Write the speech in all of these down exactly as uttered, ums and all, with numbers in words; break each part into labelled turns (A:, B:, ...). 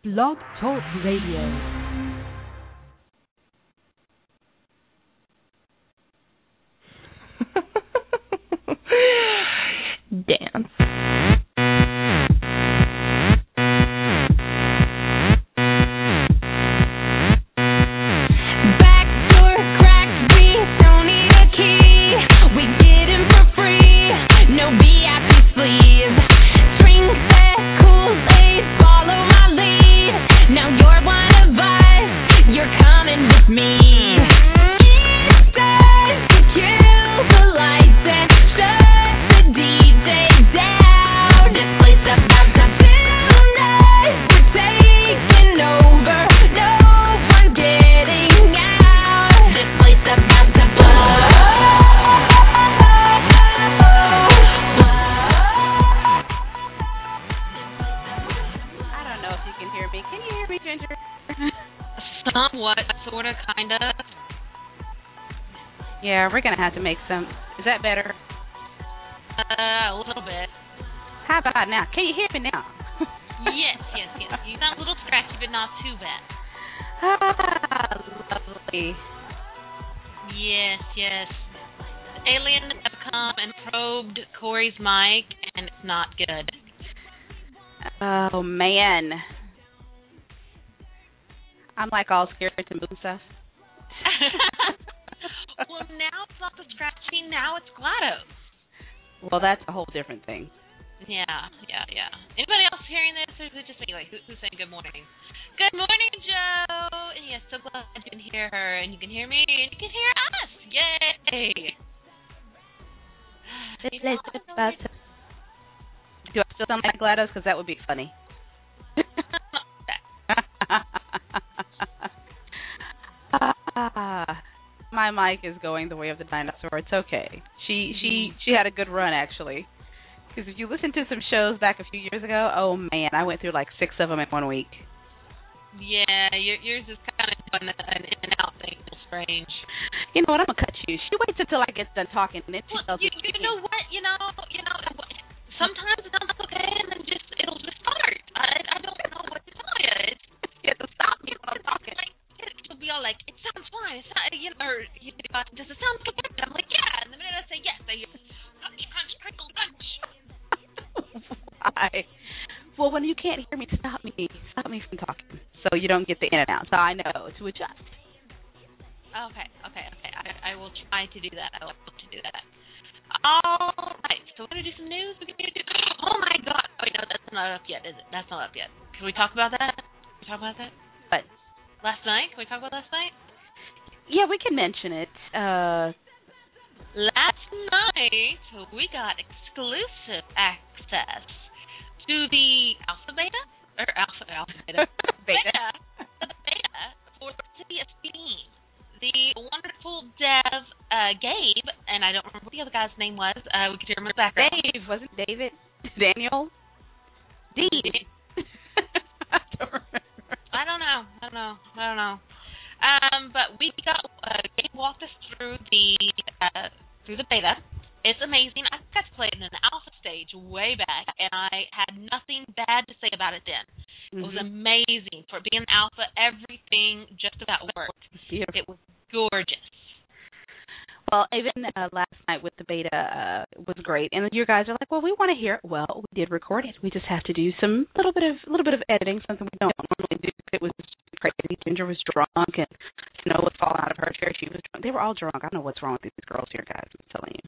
A: Blog Talk Radio.
B: Dance.
C: Yeah, we're going to have to make some. Is that better?
D: Uh, a little bit.
C: How about now? Can you hear me now?
D: Yes, yes, yes. You sound a little scratchy, but not too bad.
C: Ah, lovely.
D: Yes, yes. Aliens have come and probed Corey's mic, and it's not good.
C: Oh, man. I'm like all scared to move stuff.
D: Well, now it's not the scratching, now it's GLaDOS.
C: Well, that's a whole different thing.
D: Yeah, yeah, yeah. Anybody else hearing this, or is it just me? Like, who, who's saying good morning? Good morning, Joe! And yes, so glad you can hear her, and you can hear me, and you can hear us! Yay!
C: You know, I Do I still sound like GLaDOS? Because that would be funny. ah. My mic is going the way of the dinosaur. It's okay. She she she had a good run, actually. Because if you listen to some shows back a few years ago, oh man, I went through like six of them in one week.
D: Yeah, your, yours is kind of doing an in and out thing. It's strange.
C: You know what? I'm gonna cut you. She waits until I get done talking, and then she
D: well,
C: tells
D: you,
C: me.
D: You know what? You know, you know. Sometimes it sounds okay, and then just it'll just start. I I don't know what to tell you. It's,
C: you have to stop me when I'm talking.
D: Like, it'll be all like, it sounds fine. It's not, you know, or you know, does it sound good? I'm like, yeah. And the minute I say yes, I hear crunch, crunch, crinkle, crunch.
C: Why? Well, when you can't hear me, stop me. Stop me from talking, so you don't get the in and out. So I know to adjust.
D: Okay, okay, okay. I, I will try to do that. I will to do that. All right. So we're gonna do some news. We're gonna do. Oh my God. Oh, wait, no, that's not up yet, is it? That's not up yet. Can we talk about that? Can we talk about that?
C: But
D: last night? Can we talk about last night?
C: Yeah, we can mention it. Uh,
D: last night we got exclusive access to the alpha beta or alpha alpha beta
C: beta.
D: beta the beta for City of Steam. The wonderful dev uh, Gabe, and I don't remember what the other guy's name was. Uh, we could hear him in the background.
C: Dave, wasn't David? Daniel? Dean. I don't remember.
D: I don't know. I don't know. I don't know. Um, but we got uh, Gabe walked us through the uh, through the beta. It's amazing. I got to play it in an alpha stage way back, and I had nothing bad to say about it then. Mm-hmm. It was amazing. For being alpha, everything just about worked.
C: Beautiful.
D: It was gorgeous.
C: Well, even uh, last night with the beta uh, was great, and your guys are like, "Well, we want to hear it." Well, we did record it. We just have to do some little bit of little bit of editing, something we don't normally do. It was crazy. Ginger was drunk, and Snow was falling out of her chair. She was drunk. They were all drunk. I don't know what's wrong with these girls here, guys. I'm telling you.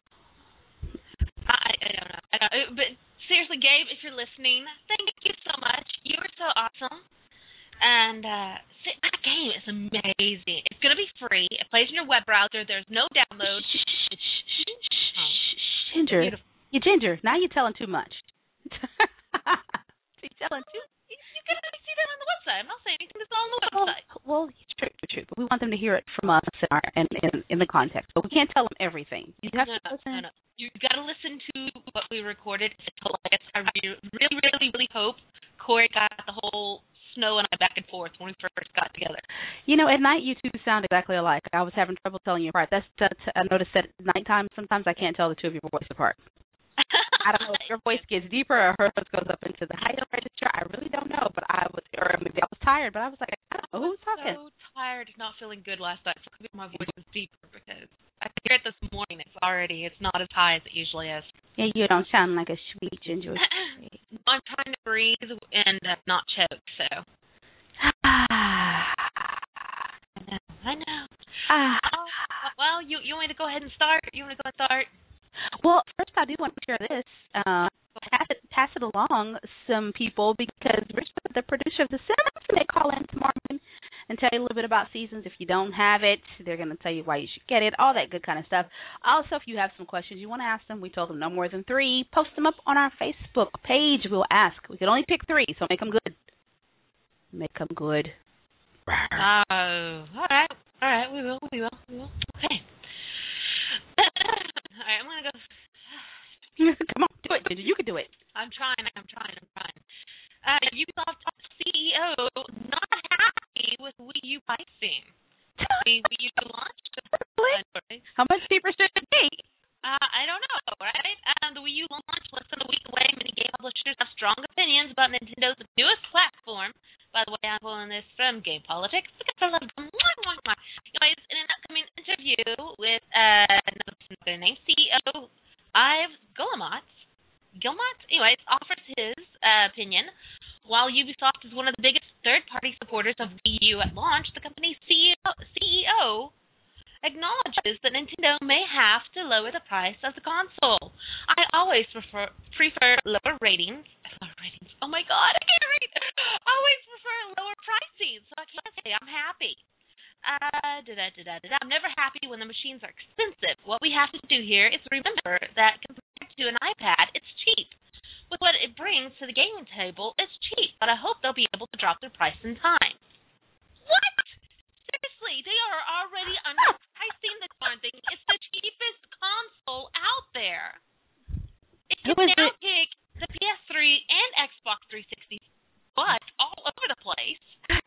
D: I, I don't know. I don't, but seriously, Gabe, if you're listening, thank you so much. You were so awesome. And uh, see, that game is amazing. It's going to be free. It plays in your web browser. There's no download.
C: Shh, shh, shh, shh, shh. Ginger, you Ginger, now you're telling too much. You're telling too
D: You, you can see that on the website. I'm not saying anything that's on the website.
C: Well, well, it's true, it's true. But we want them to hear it from us in, our, in, in, in the context. But we can't tell them everything. You have
D: no,
C: to listen.
D: No, no. You've got to listen to what we recorded. It's hilarious. I really, really, really hope Corey got the whole Snow and I back and forth when we first got together.
C: You know, at night you two sound exactly alike. I was having trouble telling you apart. That's uh, t- I noticed that at nighttime sometimes I can't tell the two of your voices apart. I don't know if your voice gets deeper or her voice goes up into the higher register. I really don't know, but I was, or tired, but I was like, I don't know
D: I was
C: who's talking.
D: so tired, not feeling good last night, so maybe my voice is deeper because I can hear it this morning. It's already, it's not as high as it usually is.
C: Yeah, you don't sound like a sweet ginger.
D: I'm trying to breathe and uh, not choke, so.
C: Ah.
D: I know. I know.
C: Ah.
D: Oh, well, you you want me to go ahead and start? You want to go and start?
C: Well, first I do want to share this. Uh, pass it, pass it along some people because Rich, the producer of The Sims, may call in tomorrow morning and tell you a little bit about seasons. If you don't have it, they're going to tell you why you should get it, all that good kind of stuff. Also, if you have some questions you want to ask them, we told them no more than three. Post them up on our Facebook page. We'll ask. We can only pick three, so make them good. Make them good.
D: Oh, all right. All right, we will. We will. We will. Okay. All right, I'm going to go.
C: Come on, do it. You can do it.
D: I'm trying. I'm trying. I'm trying. Uh, Ubisoft C E O not happy with Wii U pricing. The Wii U launched.
C: Really? How much cheaper should it be?
D: Uh, I don't know, right? Um, the Wii U launched less than a week away. Many game publishers have strong opinions about Nintendo's newest platform. By the way, I'm pulling this from Game Politics. Anyways, in an upcoming interview with uh, another name, C E O Yves Guillemot, Guillemot, anyways, offers his uh, opinion. While Ubisoft is one of the biggest third-party supporters of Wii U at launch, the company's C E O, C E O acknowledges that Nintendo may have to lower the price of the console. I always prefer prefer lower ratings. Lower ratings. Oh my God, I can't read. I always prefer lower pricing, so I can't say I'm happy. Uh, da da da da da. I'm never happy when the machines are expensive. What we have to do here is remember that compared to an iPad, it's cheap. With what it brings to the gaming table, it's cheap, but I hope they'll be able to drop their price in time. What? Seriously, they are already underpricing the darn thing. It's the cheapest console out there. It can now it? kick the P S three and Xbox three sixty butt all over the place.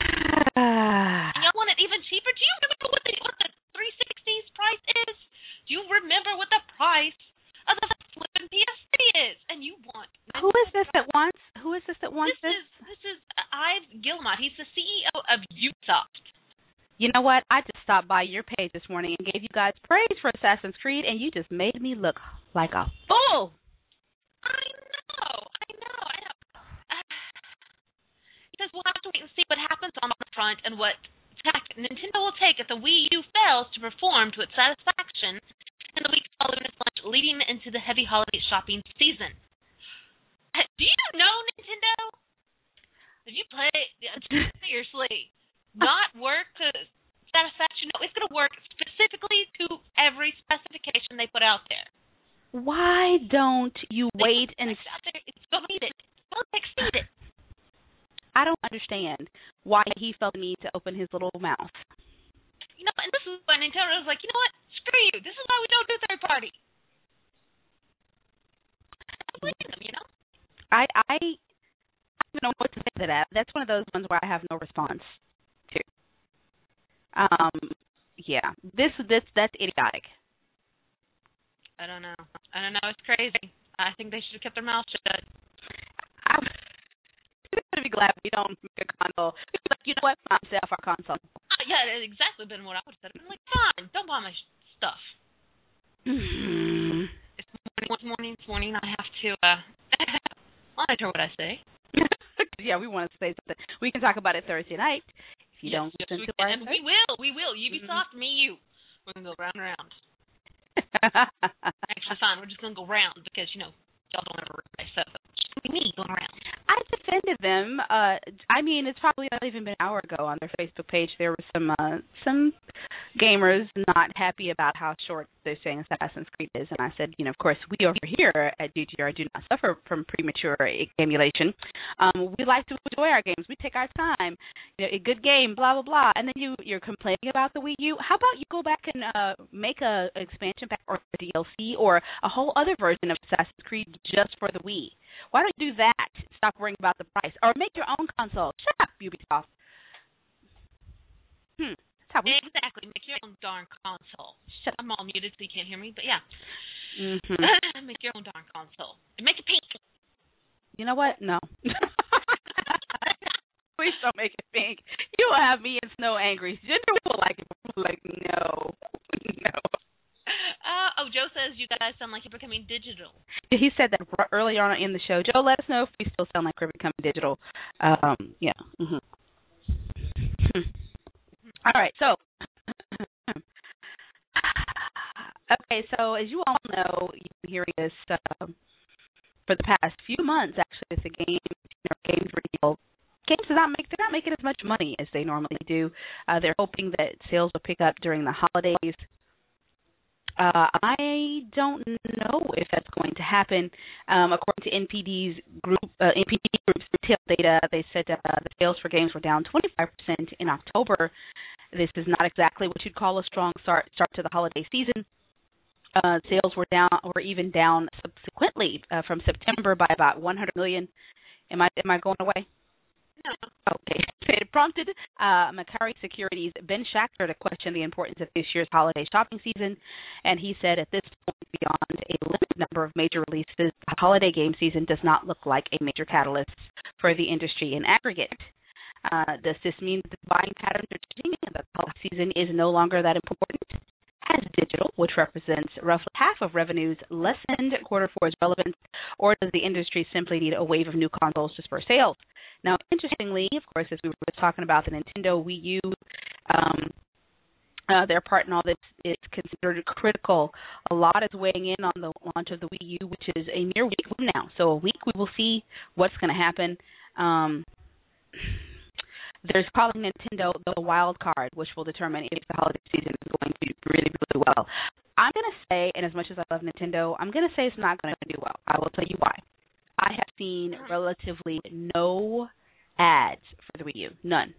D: And y'all want it even cheaper? Do you remember what the, what the three sixty's price is? Do you remember what the price of the flipping P S three is? And you want...
C: Who is this that wants... Who is this that wants
D: this?
C: This,
D: this is, this is Yves Guillemot. He's the C E O of Ubisoft.
C: You know what? I just stopped by your page this morning and gave you guys praise for Assassin's Creed, and you just made me look like a fool.
D: I know. I know. I know. Uh, because we'll have to wait and see what happens on the front and what tack Nintendo will take if the Wii U fails to perform to its satisfaction in the weeks following its launch, leading into the heavy holiday shopping season. Uh, do you know Nintendo? Have you played? Seriously. Not work to satisfaction. No, it's going to work specifically to every specification they put out there.
C: Why don't you
D: they
C: wait and...
D: It's going to need it. It's going to exceed it.
C: I don't understand why he felt the need to open his little mouth.
D: You know, and this is when Nintendo was like, you know what? Screw you. This is why we don't do third party. I'm blaming them, you know?
C: I, I, I don't know what to say to that. That's one of those ones where I have no response to. Um, yeah. This, this, that's idiotic.
D: I don't know. I don't know. It's crazy. I think they should have kept their mouth shut.
C: I'm going to be glad we don't make a console. Like, you know what? Fine, stay off our console.
D: Uh, yeah, that's exactly been what I would have said. I've been like, fine, don't buy my sh- stuff.
C: Mm-hmm.
D: It's morning, it's morning, it's morning. I have to uh, monitor what I say.
C: Yeah, we want to say something. We can talk about it Thursday night. If you
D: yes,
C: don't
D: yes,
C: listen
D: we
C: to our...
D: And we will, we will. Ubisoft, mm-hmm. me, you. We're going to go round and round. Actually, fine. We're just going to go round because, you know, y'all don't ever realize so. It's just going to be me going around.
C: I defended them. Uh, I mean, it's probably not even been an hour ago on their Facebook page. There were some uh, some gamers not happy about how short they're saying Assassin's Creed is, and I said, you know, of course, we over here at D G R do not suffer from premature emulation. Um, we like to enjoy our games. We take our time. You know, a good game, blah blah blah, and then you you're complaining about the Wii U. How about you go back and uh, make a expansion pack or a D L C or a whole other version of Assassin's Creed just for the Wii? Why don't you do that? Stop worrying about the price. Or make your own console. Shut up, Ubisoft. Hmm. That's how we...
D: Exactly. Make your own darn console. Shut up. I'm all muted so you can't hear me, but yeah.
C: Mm-hmm.
D: Make your own darn console. And make it pink.
C: You know what? No. We don't make it pink. You will have me and Snow angry. Ginger will like it. Like, no. No.
D: Uh, oh, Joe says you guys sound like you're becoming digital.
C: He said that r- earlier on in the show. Joe, let us know if we still sound like we're becoming digital. Um, yeah. Mm-hmm. All right, so. Okay, so as you all know, you've been hearing this uh, for the past few months, actually, with the game, you know, games reveal. Games do not make they're not making as much money as they normally do. Uh, they're hoping that sales will pick up during the holidays. Uh, I don't know if that's going to happen. Um, according to N P D's group, uh, N P D Group's retail data, they said uh, the sales for games were down twenty-five percent in October. This is not exactly what you'd call a strong start start to the holiday season. Uh, sales were down, were even down subsequently uh, from September by about one hundred million. Am I am I going away?
D: No.
C: Okay. It prompted uh, Macquarie Securities' Ben Schachter to question the importance of this year's holiday shopping season, and he said at this point, beyond a limited number of major releases, the holiday game season does not look like a major catalyst for the industry in aggregate. Uh, does this mean that the buying patterns are changing and that the holiday season is no longer that important? Has digital, which represents roughly half of revenues, lessened quarter four's relevance, or does the industry simply need a wave of new consoles to spur sales? Now, interestingly, of course, as we were talking about the Nintendo Wii U, um, uh, their part in all this is considered critical. A lot is weighing in on the launch of the Wii U, which is a mere week from now. So a week we will see what's going to happen. Um, There's calling Nintendo the wild card, which will determine if the holiday season is going to do really, really well. I'm going to say, and as much as I love Nintendo, I'm going to say it's not going to do well. I will tell you why. I have seen relatively no ads for the Wii U. None.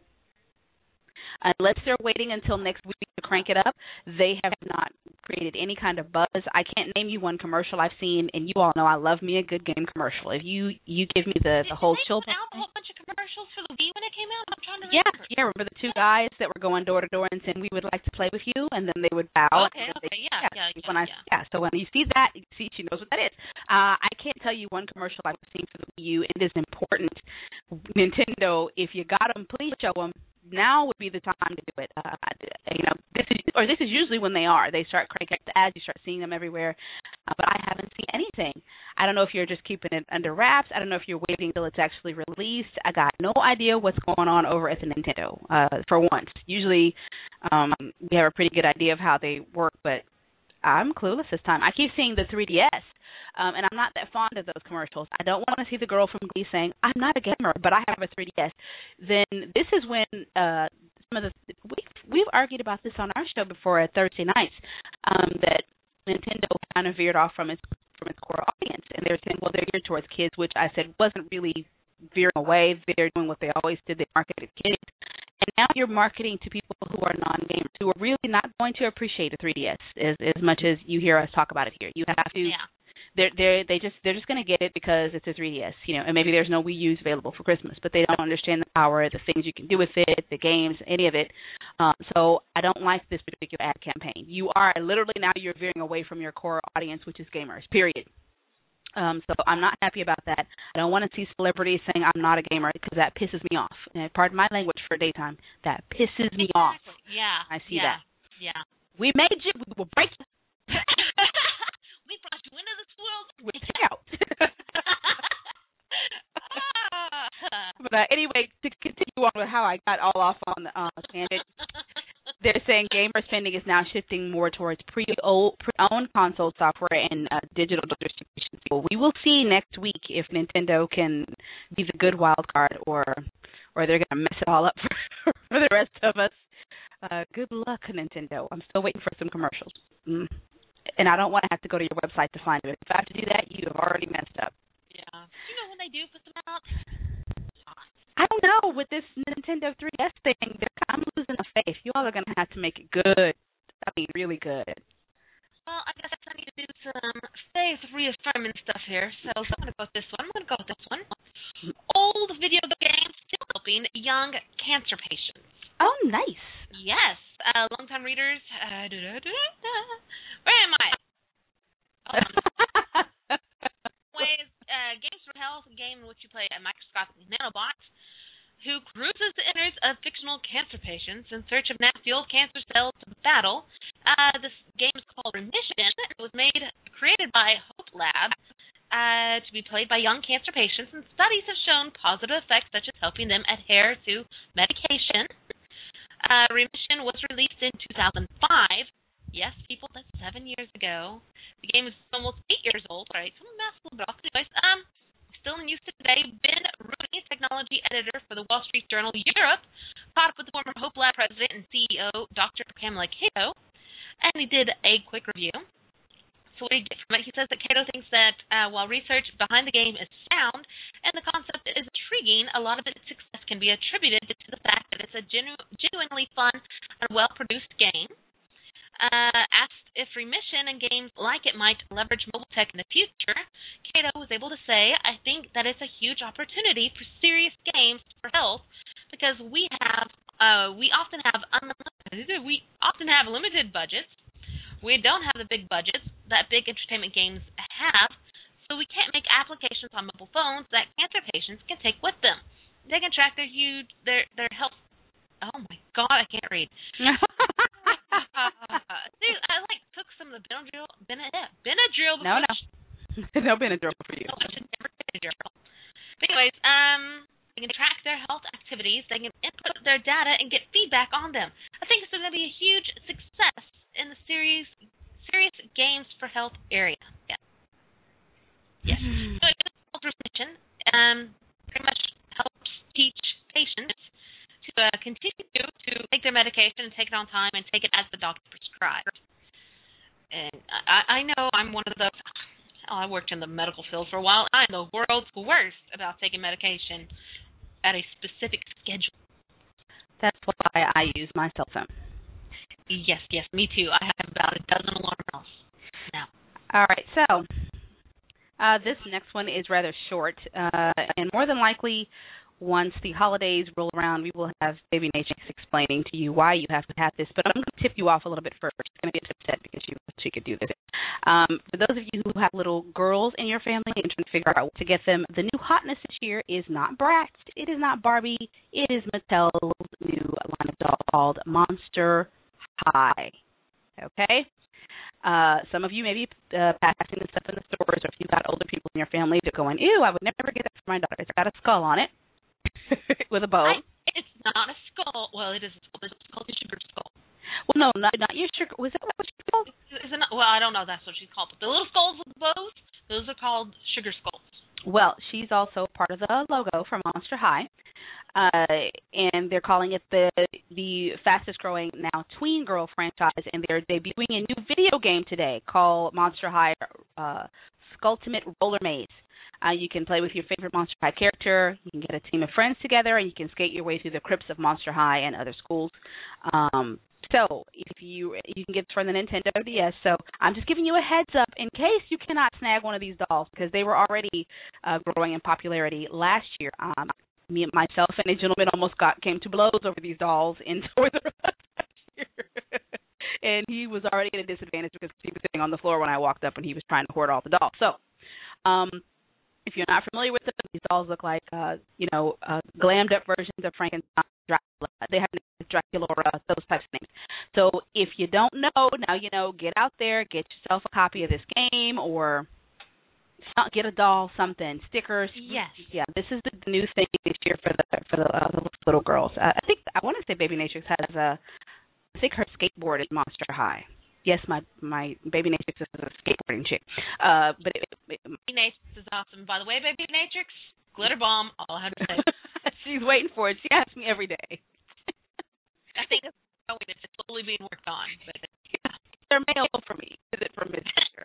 C: Unless they're waiting until next week to crank it up, they have not created any kind of buzz. I can't name you one commercial I've seen, and you all know I love me a good game commercial. If you you give me the, the whole chill.
D: Did they put out a whole bunch of commercials for the Wii when it came out? I'm trying to
C: Yeah,
D: remember.
C: yeah. Remember the two guys that were going door to door and saying we would like to play with you, and then they would bow.
D: Okay,
C: and
D: okay,
C: they,
D: yeah, yeah, yeah,
C: when I,
D: yeah.
C: yeah. So when you see that, you see she knows what that is. Uh, I can't tell you one commercial I've seen for the Wii U. It is important. Nintendo, if you got them, please show them. Now would be the time to do it. Uh, you know, this is or this is usually when they are. They start cranking up the ads. You start seeing them everywhere. Uh, but I haven't seen anything. I don't know if you're just keeping it under wraps. I don't know if you're waiting until it's actually released. I got no idea what's going on over at the Nintendo. Uh, for once, usually um, we have a pretty good idea of how they work, but I'm clueless this time. I keep seeing the three D S. Um, and I'm not that fond of those commercials. I don't want to see the girl from Glee saying, I'm not a gamer, but I have a three D S. Then this is when uh, some of the we've, we've argued about this on our show before at Thursday nights, um, that Nintendo kind of veered off from its from its core audience, and they were saying, well, they're geared towards kids, which I said wasn't really veering away. They're doing what they always did. They marketed kids. And now you're marketing to people who are non-gamers, who are really not going to appreciate a three D S as, as much as you hear us talk about it here. You have to.
D: Yeah.
C: They're they they just they're just going to get it because it's a three D S, you know, and maybe there's no Wii U's available for Christmas, but they don't understand the power, the things you can do with it, the games, any of it. Um, so I don't like this particular ad campaign. You are literally now you're veering away from your core audience, which is gamers. Period. Um, so I'm not happy about that. I don't want to see celebrities saying I'm not a gamer because that pisses me off. And pardon my language for daytime. That pisses me
D: exactly.
C: off.
D: Yeah.
C: I see
D: yeah.
C: that.
D: Yeah.
C: We made you. We will break you.
D: We brought you into this world.
C: We'll check out. But uh, anyway, to continue on with how I got all off on the uh, tangent, they're saying gamer spending is now shifting more towards pre-owned console software and uh, digital distribution. So we will see next week if Nintendo can be the good wild card, or or they're going to mess it all up for, for the rest of us. Uh, good luck, Nintendo. I'm still waiting for some commercials. Mm. And I don't want to have to go to your website to find it. If I have to do that, you have already messed up.
D: Yeah. You know when they do put them out?
C: I don't know. With this Nintendo three D S thing, I'm losing the faith. You all are going to have to make it good. I mean, really good.
D: Well, I guess I need to do some faith reaffirming stuff here. So, so I'm going to go with this one. I'm going to go with this one. Old video games still helping young cancer patients.
C: Oh, nice.
D: Yes. Uh, longtime readers. Uh, da, da, da, da. Where am I? Oh, ways, uh, Games for Health, a game in which you play a microscopic nanobots who cruises the innards of fictional cancer patients in search of now-fueled cancer cells to battle. Uh, this game is called Remission. It was made, created by Hope Lab uh, to be played by young cancer patients, and studies have shown positive effects such as helping them adhere to medication. Uh, Remission was released in two thousand five. Yes, people, that's seven years ago. The game is almost eight years old. All right, so I'm a little bit off. Anyways, um, still in use today. Ben Rooney, technology editor for the Wall Street Journal Europe, caught up with the former Hope Lab president and C E O, Doctor Pamela Cato, and he did a quick review. So what did he get from it? He says that Cato thinks that uh, while research behind the game is sound and the concept is intriguing, a lot of its success can be attributed to the fact that it's a genu- genuinely fun and well-produced game. Uh, asked if Remission and games like it might leverage mobile tech in the future, Cato was able to say, I think that it's a huge opportunity for serious games for health because we have, uh, we often have unlimited, we often have limited budgets. We don't have the big budgets that big entertainment games have, so we can't make applications on mobile phones that cancer patients can take with them. They can track their huge, their, their health. Oh my God, I can't read. Uh, dude, I like took some of the Benadryl. Benadryl. Benadryl.
C: No, no, no Benadryl for you.
D: No, I should never Benadryl. But anyways, um, they can track their health activities. They can input their data and get feedback on them. I think it's going to be a huge success in the serious, serious games for health area. Yeah. Yes. So it's a mission. Um, pretty much helps teach patients to uh, continue to take their medication and take it on time and take it as the doctor prescribed. And I, I know I'm one of those. Oh, I worked in the medical field for a while. I'm the world's worst about taking medication at a specific schedule.
C: That's why I use my cell phone.
D: Yes, yes, me too. I have about a dozen alarm bells now.
C: All right, so uh, this next one is rather short, uh, and more than likely, once the holidays roll around, we will have Baby Natrix explaining to you why you have to have this. But I'm going to tip you off a little bit first. It's going to be a tip set because she, she could do this. Um, for those of you who have little girls in your family and trying to figure out what to get them, the new hotness this year is not Bratz. It is not Barbie. It is Mattel's new line of doll called Monster High. Okay? Uh, some of you may be uh, passing this stuff in the stores, or if you've got older people in your family that are going, ew, I would never get that for my daughter. It's got a skull on it. With a bow.
D: I, it's not a skull. Well, it is a skull. It's called a sugar skull.
C: Well, no, not, not your sugar. Was that what she's called?
D: Is it not, well, I don't know. That's what she's called. But the little skulls with the bows, those are called sugar skulls.
C: Well, she's also part of the logo for Monster High, uh, and they're calling it the the fastest growing now tween girl franchise, and they're debuting a new video game today called Monster High uh, Skulltimate Roller Maze. Uh, you can play with your favorite Monster High character. You can get a team of friends together, and you can skate your way through the crypts of Monster High and other schools. Um, so if you you can get this for the Nintendo D S. So I'm just giving you a heads up in case you cannot snag one of these dolls because they were already uh, growing in popularity last year. Um, me and myself and a gentleman almost got came to blows over these dolls in Toys R Us last year. And he was already at a disadvantage because he was sitting on the floor when I walked up and he was trying to hoard all the dolls. So um, if you're not familiar with them, these dolls look like, uh, you know, uh, glammed up versions of Frankenstein, Dracula. They have names, Draculaura, those types of names. So if you don't know, now you know, get out there, get yourself a copy of this game or get a doll, something, stickers.
D: Yes.
C: Yeah, this is the new thing this year for the for the, uh, the little girls. Uh, I think, I want to say Baby Natrix has a, I think her skateboard is Monster High. Yes, my my Baby Natrix is a skateboarding chick. Uh, but it, it,
D: Baby Natrix is awesome. By the way, Baby Natrix, glitter bomb. All I have to say.
C: She's waiting for it. She asks me every day.
D: I think it's going. It's slowly being worked on. But
C: yeah, they're mail for me. Is it from Midwestern?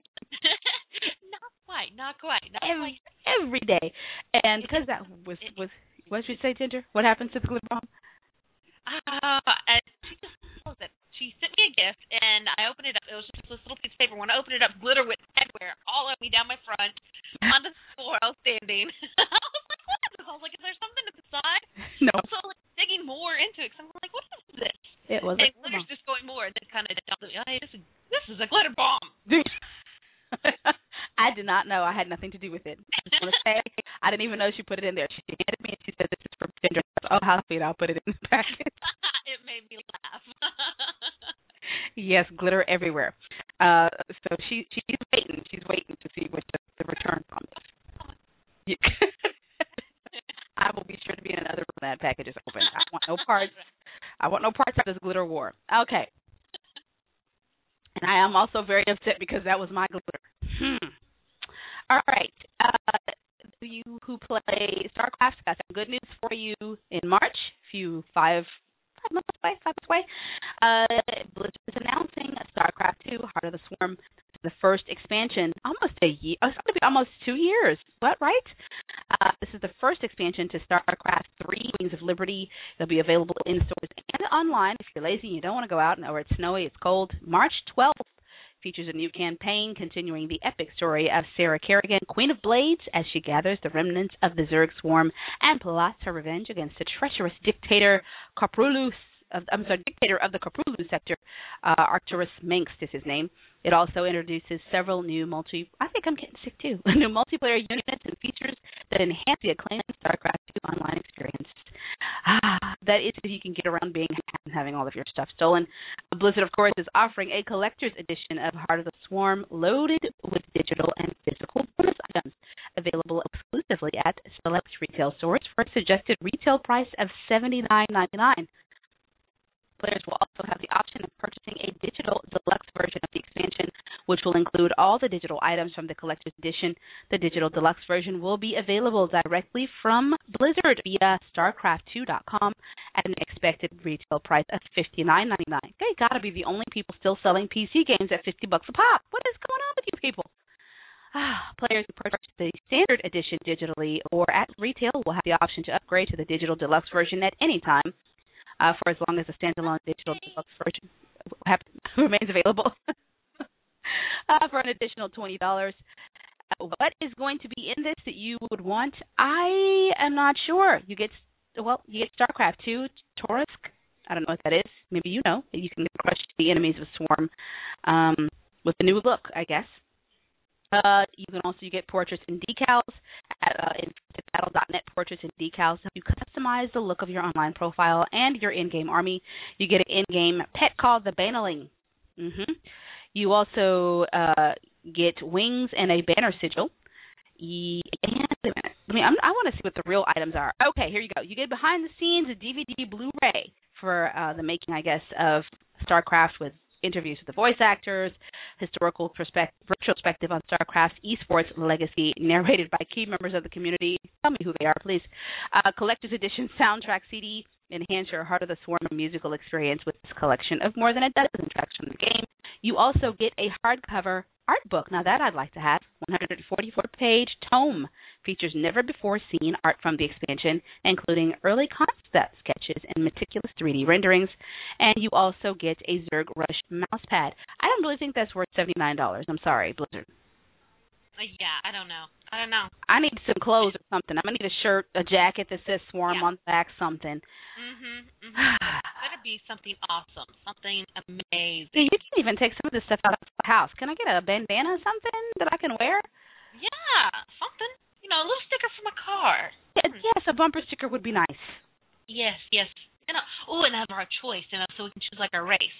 D: Not quite. Not quite. Not
C: every
D: quite.
C: every day, and because that was was what did you say, Ginger? What happens to the glitter bomb?
D: Uh, and she just what was it? She sent me a gift, and I opened it up. It was just this little piece of paper. When I opened it up, glitter went everywhere, all over me, down my front, on the floor. I was standing. I was like, what is this? I was like, is there something at the side?
C: No.
D: So I was like, digging more into it, because I'm like, what is this?
C: It was
D: and
C: a
D: glitter's just going more, and then kind of jumped at me. Oh, hey, this is, this is a glitter bomb.
C: I did not know. I had nothing to do with it. I just want to say, I didn't even know she put it in there. She handed me and she said, this is for Ginger. Oh, how sweet. I'll put it in the package.
D: It made me laugh.
C: Yes, glitter everywhere. Uh, so she she's waiting. She's waiting to see what the, the return on this. I will be sure to be in another room when that package is open. I want no parts. I want no parts of this glitter war. Okay. And I am also very upset because that was my glitter. Hmm. All right. Uh, you who play StarCraft, got some good news for you in March. Few five five months away, five months away. Uh, Blizzard is announcing StarCraft two, Heart of the Swarm, the first expansion. Almost a year. Oh, it's going to be almost two years. What, right? Uh, this is the first expansion to StarCraft three, Wings of Liberty. It'll be available in stores and online. If you're lazy and you don't want to go out or it's snowy, it's cold. March twelfth. Features a new campaign continuing the epic story of Sarah Kerrigan, Queen of Blades, as she gathers the remnants of the Zerg swarm and plots her revenge against the treacherous dictator Koprulu. Of, I'm sorry, dictator of the Koprulu sector, uh, Arcturus Mengst is his name. It also introduces several new multi. I think I'm getting sick too. New multiplayer units and features that enhance the acclaimed StarCraft two online experience. Ah, that is if you can get around being hacked and having all of your stuff stolen. Blizzard, of course, is offering a collector's edition of Heart of the Swarm, loaded with digital and physical bonus items, available exclusively at select retail stores for a suggested retail price of seventy-nine ninety-nine. Players will also have the option of purchasing a digital deluxe version of the expansion, which will include all the digital items from the collector's edition. The digital deluxe version will be available directly from Blizzard via StarCraft two dot com at an expected retail price of fifty-nine ninety-nine. They got to be the only people still selling P C games at fifty bucks a pop. What is going on with you people? Ah, players who purchase the standard edition digitally or at retail will have the option to upgrade to the digital deluxe version at any time. Uh, for as long as the standalone digital deluxe version have, remains available uh, for an additional twenty dollars. Uh, what is going to be in this that you would want? I am not sure. You get well, you get StarCraft two, Taurus. I don't know what that is. Maybe you know. You can crush the enemies of Swarm um, with a new look, I guess. Uh, you can also you get portraits and decals at uh, battle dot net. Portraits and decals help you customize the look of your online profile and your in-game army. You get an in-game pet called the Baneling. Mm-hmm. You also uh, get wings and a banner sigil. And, wait a minute. Let me. I'm, I want to see what the real items are. Okay, here you go. You get behind the scenes a D V D Blu-ray for uh, the making, I guess, of StarCraft with interviews with the voice actors, historical perspective, retrospective on StarCraft's esports legacy, narrated by key members of the community. Tell me who they are, please. Uh, collector's edition soundtrack C D. Enhance your Heart of the Swarm musical experience with this collection of more than a dozen tracks from the game. You also get a hardcover art book. Now that I'd like to have. one hundred forty-four page tome. Features never-before-seen art from the expansion, including early concept sketches and meticulous three D renderings. And you also get a Zerg Rush mousepad. I don't really think that's worth seventy-nine dollars. I'm sorry, Blizzard.
D: Uh, yeah, I don't know. I don't know.
C: I need some clothes or something. I'm going to need a shirt, a jacket that says Swarm
D: yeah.
C: on the back, something.
D: Mm-hmm. mm-hmm. It's got to be something awesome, something amazing.
C: You can even take some of this stuff out of the house. Can I get a bandana or something that I can wear?
D: Yeah, something. You know, a little sticker from a car.
C: Yeah, yes, a bumper sticker would be nice.
D: Yes, yes. You know, oh, and have our choice, you know, so we can choose like a race.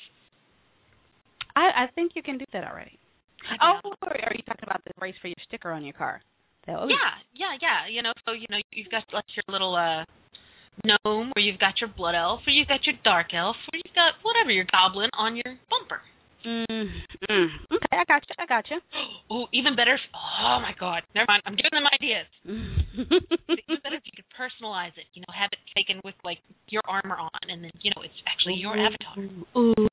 C: I, I think you can do that already.
D: I
C: Oh,
D: know.
C: or are you talking about the race for your sticker on your car? That would be-
D: Yeah, yeah, yeah. You know, so you know, you've got like your little uh gnome, or you've got your blood elf, or you've got your dark elf, or you've got whatever your goblin on your bumper.
C: Mm, mm. Okay, I got you. I got you.
D: Oh, even better. Oh my God, never mind. I'm giving them ideas. Even better if you could personalize it. You know, have it taken with like your armor on, and then you know it's actually your avatar.
C: Ooh.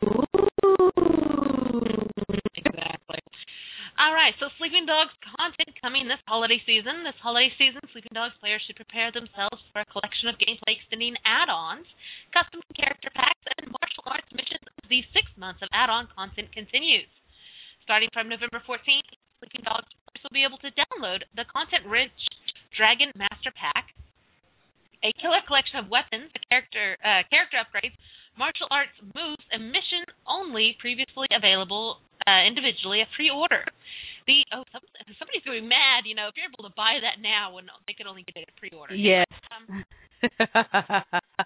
D: Exactly. All right, so Sleeping Dogs content coming this holiday season. This holiday season, Sleeping Dogs players should prepare themselves for a collection of gameplay extending add-ons, custom character packs, and martial arts missions as the six months of add-on content continues. Starting from November fourteenth, Sleeping Dogs players will be able to download the content-rich Dragon Master Pack, a killer collection of weapons, a character uh, character upgrades, martial arts moves, and mission only previously available uh, individually at pre-order. The oh, some, somebody's going mad. You know, if you're able to buy that now, when they can only get it at pre-order.
C: Yes.
D: Um,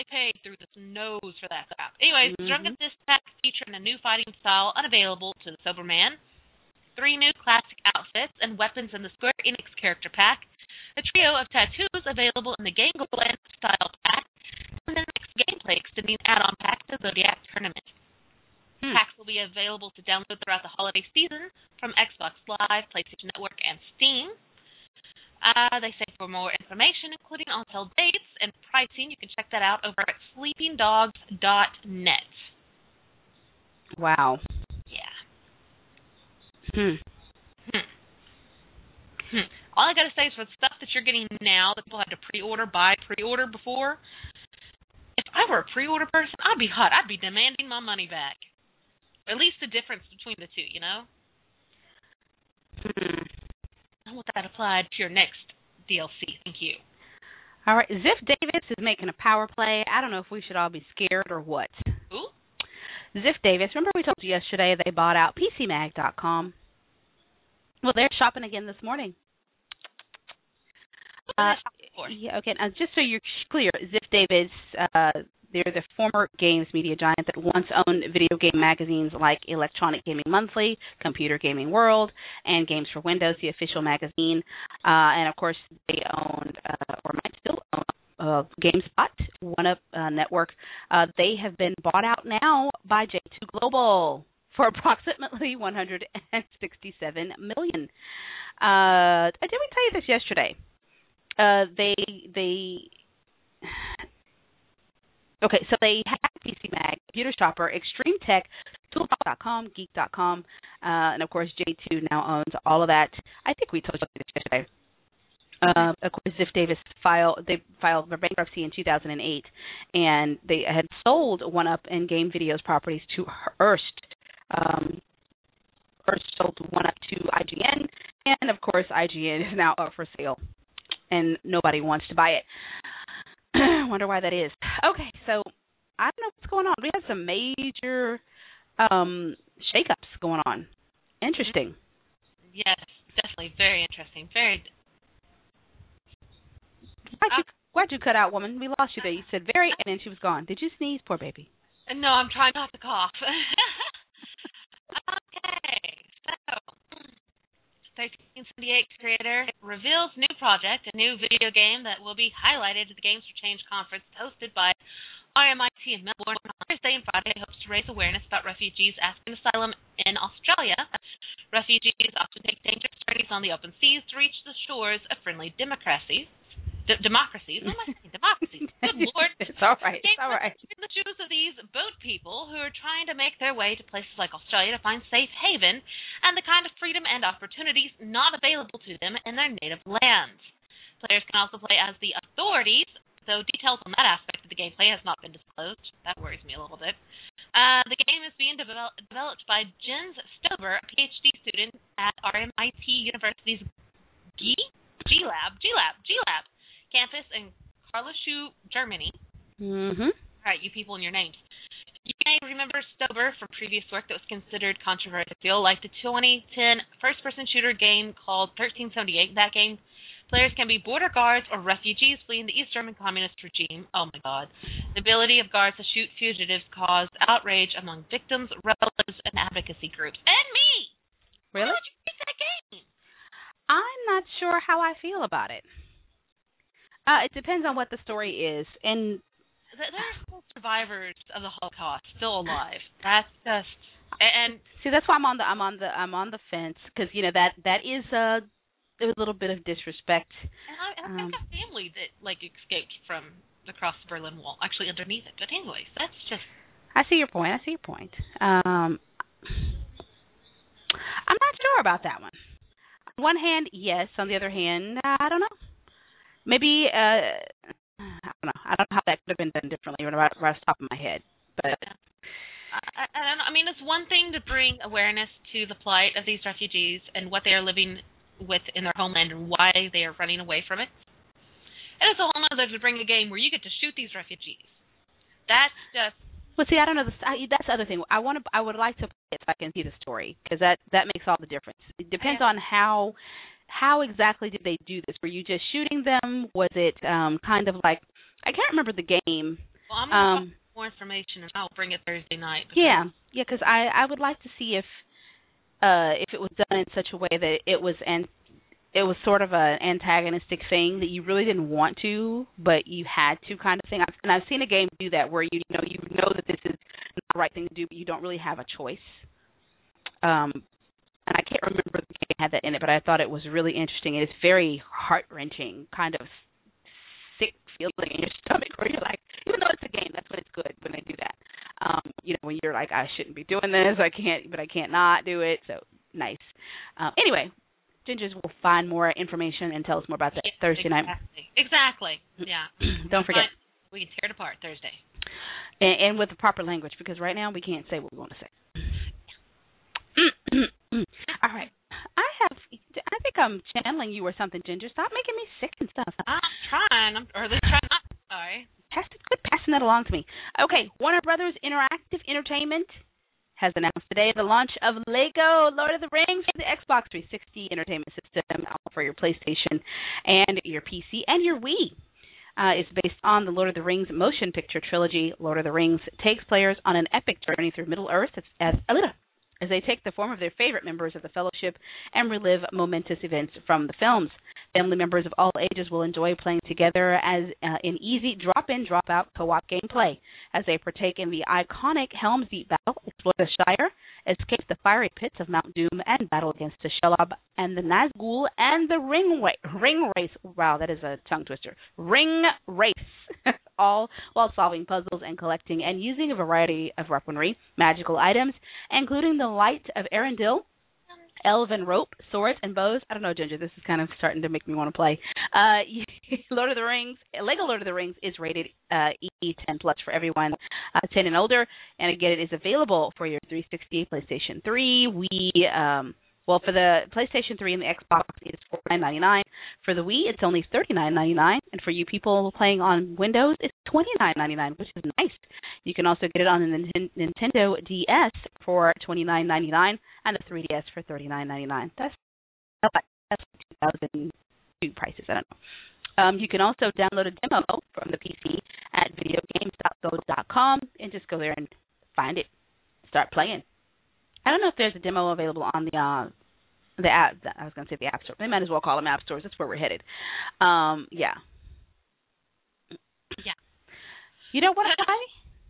D: paid through this nose for that crap. Anyways,
C: Mm-hmm.
D: Drunken Fist pack featuring a new fighting style unavailable to the sober man, three new classic outfits and weapons in the Square Enix character pack, a trio of tattoos available in the Gangland style pack, and the next gameplay extending add-on pack to Zodiac Tournament.
C: Hmm.
D: Packs will be available to download throughout the holiday season from Xbox Live, PlayStation Network, and Steam. Uh, they say for more information, including on-sale dates and pricing, you can check that out over at sleeping dogs dot net.
C: Wow.
D: Yeah.
C: Hmm.
D: Hmm. Hmm. All I got to say is for the stuff that you're getting now that people had to pre-order, buy pre-order before, if I were a pre-order person, I'd be hot. I'd be demanding my money back. Or at least the difference between the two, you know?
C: Hmm.
D: I want that applied to your next D L C. Thank you.
C: All right. Ziff Davis is making a power play. I don't know if we should all be scared or what.
D: Who?
C: Ziff Davis. Remember we told you yesterday they bought out P C Mag dot com? Well, they're shopping again this morning. Uh, yeah, okay. Now, just so you're clear, Ziff Davis, uh, they're the former games media giant that once owned video game magazines like Electronic Gaming Monthly, Computer Gaming World, and Games for Windows, the official magazine. Uh, and, of course, they owned, uh, or might still own, uh, GameSpot, One Up uh, Network. Uh, they have been bought out now by J two Global for approximately one hundred sixty-seven million dollars. Uh, did we tell you this yesterday? Uh, they they okay, so they have P C Mag, Computer Shopper, Extreme Tech, Toolbox dot com, Geek dot com, uh, and of course J two now owns all of that. I think we told you this yesterday. Uh, of course, Ziff Davis filed they filed for bankruptcy in two thousand eight, and they had sold One Up and Game Videos properties to Hearst. Um, Hearst sold One Up to I G N, and of course I G N is now up for sale. And nobody wants to buy it. Wonder why that is. Okay, so I don't know what's going on. We have some major um, shakeups going on. Interesting.
D: Yes, definitely very interesting. Very.
C: Why'd you, why'd you cut out, woman? We lost you there. You said very, and then she was gone. Did you sneeze? Poor baby.
D: No, I'm trying not to cough. Okay, so thirteen seventy-eight creator reveals new project, a new video game that will be highlighted at the Games for Change conference hosted by R M I T in Melbourne on Thursday and Friday. Hopes to raise awareness about refugees asking asylum in Australia. Refugees often take dangerous journeys on the open seas to reach the shores of friendly democracies. D- democracies? What am I saying? Democracies. Good Lord.
C: It's all right. It's all right.
D: In the shoes of these boat people who are trying to make their way to places like Australia to find safe haven and the kind of freedom and opportunities not available to them in their native lands. Players can also play as the authorities, though details on that aspect of the gameplay has not been disclosed. That worries me a little bit. Uh, the game is being devel- developed by Jens Stover, a P H D student at R M I T University's G? G-Lab, G-Lab, G-Lab campus in Karlsruhe, Germany.
C: Mm-hmm.
D: All right, you people and your names. You may remember Stover from previous work that was considered controversial, like the twenty ten first-person shooter game called thirteen seventy-eight. That game, players can be border guards or refugees fleeing the East German communist regime. Oh, my God. The ability of guards to shoot fugitives caused outrage among victims, relatives, and advocacy groups. And me!
C: Really?
D: Why would you pick that game?
C: I'm not sure how I feel about it. Uh, it depends on what the story is. And
D: There are still survivors of the Holocaust still alive. That's just and
C: see, that's why I'm on the I'm on the I'm on the fence because you know that that is a, a little bit of disrespect.
D: and I, and I've
C: Um,
D: got family that like escaped from across the Berlin Wall, actually underneath it. But anyways, that's just.
C: I see your point. I see your point. Um, I'm not sure about that one. On one hand, yes. On the other hand, I don't know. Maybe uh, I don't know. I don't know how that could have been done differently, right, right off the top of my head. But
D: I, I don't know. I mean, it's one thing to bring awareness to the plight of these refugees and what they are living with in their homeland and why they are running away from it. And it's a whole other to bring a game where you get to shoot these refugees. That's just.
C: well, see, I don't know. The, I, that's the other thing. I want to. I would like to play it so I can see the story because that that makes all the difference. It depends on how. How exactly did they do this? Were you just shooting them? Was it um, kind of like I can't remember the game,
D: Well, I'm gonna
C: Um,
D: find more information and I'll bring it Thursday night.
C: yeah, yeah, because I I would like to see if uh if it was done in such a way that it was an it was sort of an antagonistic thing that you really didn't want to, but you had to kind of thing. I've, and I've seen a game do that where you, you know you know that this is not the right thing to do, but you don't really have a choice. Um, and I can't remember if the game had that in it, but I thought it was really interesting. It's very heart wrenching, kind of sick feeling in your stomach, where you're like, even though it's a game, that's when it's good when they do that. Um, you know, when you're like, I shouldn't be doing this, I can't, but I can't not do it. So nice. Um, anyway. Gingers will find more information and tell us more about that
D: yeah,
C: Thursday
D: exactly.
C: night.
D: Exactly. Yeah.
C: Don't forget.
D: We can tear it apart Thursday.
C: And, and with the proper language, because right now we can't say what we want to say. All right. I have, I think I'm channeling you or something, Ginger. Stop making me sick and stuff.
D: I'm trying. I'm, or they're trying not. Sorry.
C: Pass it, quit passing that along to me. Okay. Warner Brothers Interactive Entertainment has announced today the launch of Lego Lord of the Rings for the Xbox three sixty entertainment system for your PlayStation and your P C and your Wii. Uh, it's based on the Lord of the Rings motion picture trilogy. Lord of the Rings takes players on an epic journey through Middle-earth as, as, as they take the form of their favorite members of the Fellowship and relive momentous events from the films. Family members of all ages will enjoy playing together as uh, in easy drop-in, drop-out co-op gameplay as they partake in the iconic Helm's Deep battle, explore the Shire, escape the fiery pits of Mount Doom, and battle against the Shelob and the Nazgul and the Ring, wa- ring Race. Wow, that is a tongue twister. Ring Race. All while solving puzzles and collecting and using a variety of weaponry, magical items, including the Light of Arendelle, elven rope, swords, and bows. I don't know, Ginger. This is kind of starting to make me want to play. Uh, Lord of the Rings, Lego Lord of the Rings is rated uh, E ten plus for everyone uh, ten and older, and again, it is available for your three sixty, PlayStation three, Wii. Um, well, for the PlayStation three and the Xbox, it's forty-nine ninety-nine. For the Wii, it's only thirty-nine ninety-nine, and for you people playing on Windows, it's twenty-nine ninety-nine, which is nice. You can also get it on the Nintendo D S for twenty-nine ninety-nine and the three D S for thirty-nine ninety-nine. That's that's two thousand two prices. I don't know. Um, you can also download a demo from the P C at video games dot go dot com and just go there and find it, start playing. I don't know if there's a demo available on the uh, the app. I was going to say the App Store. They might as well call them App Stores. That's where we're headed. Um, yeah.
D: Yeah.
C: You don't want to play?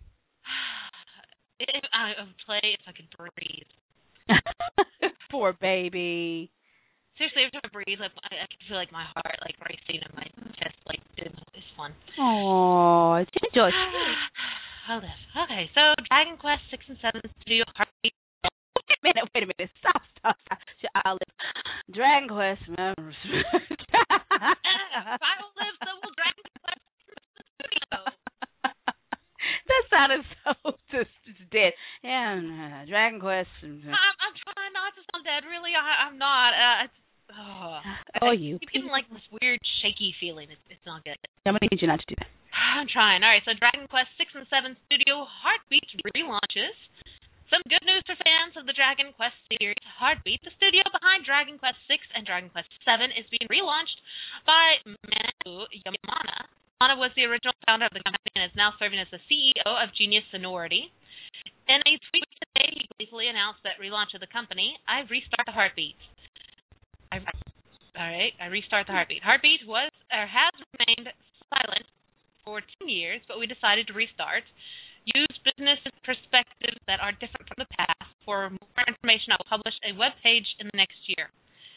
D: If I would play if I could breathe.
C: Poor baby.
D: Seriously, every time I breathe, like I, I can feel like my heart like racing and my chest like it's fun.
C: Oh, it's enjoy.
D: I'll live. Okay, so Dragon Quest six and seven Studio Heartbeat.
C: Wait a minute, wait a minute. Stop, stop, stop. I'll live. Dragon Quest members.
D: If I will live, so will Dragon Quest Studio.
C: That sounded so just, just dead. Yeah, uh, Dragon Quest. And, uh,
D: I'm, I'm trying not to sound dead. Really, I, I'm not. Uh, it's, oh,
C: oh,
D: I,
C: you.
D: I keep getting like this weird shaky feeling. It's, it's not good.
C: I'm going to need you not to do that.
D: I'm trying. All right, so Dragon Quest six and seven Studio Heartbeat relaunches. Some good news for fans of the Dragon Quest series. Heartbeat, the studio behind Dragon Quest six and Dragon Quest seven, is being relaunched by Manabu Yamana. Yamana was the original founder of the company and is now serving as the C E O of Genius Sonority. In a tweet today, he gleefully announced that relaunch of the company. I restart the Heartbeat. I, all right, I restart the Heartbeat. Heartbeat was or has remained silent for ten years, but we decided to restart. Use business perspectives that are different from the past. For more information, I will publish a web page in the next year.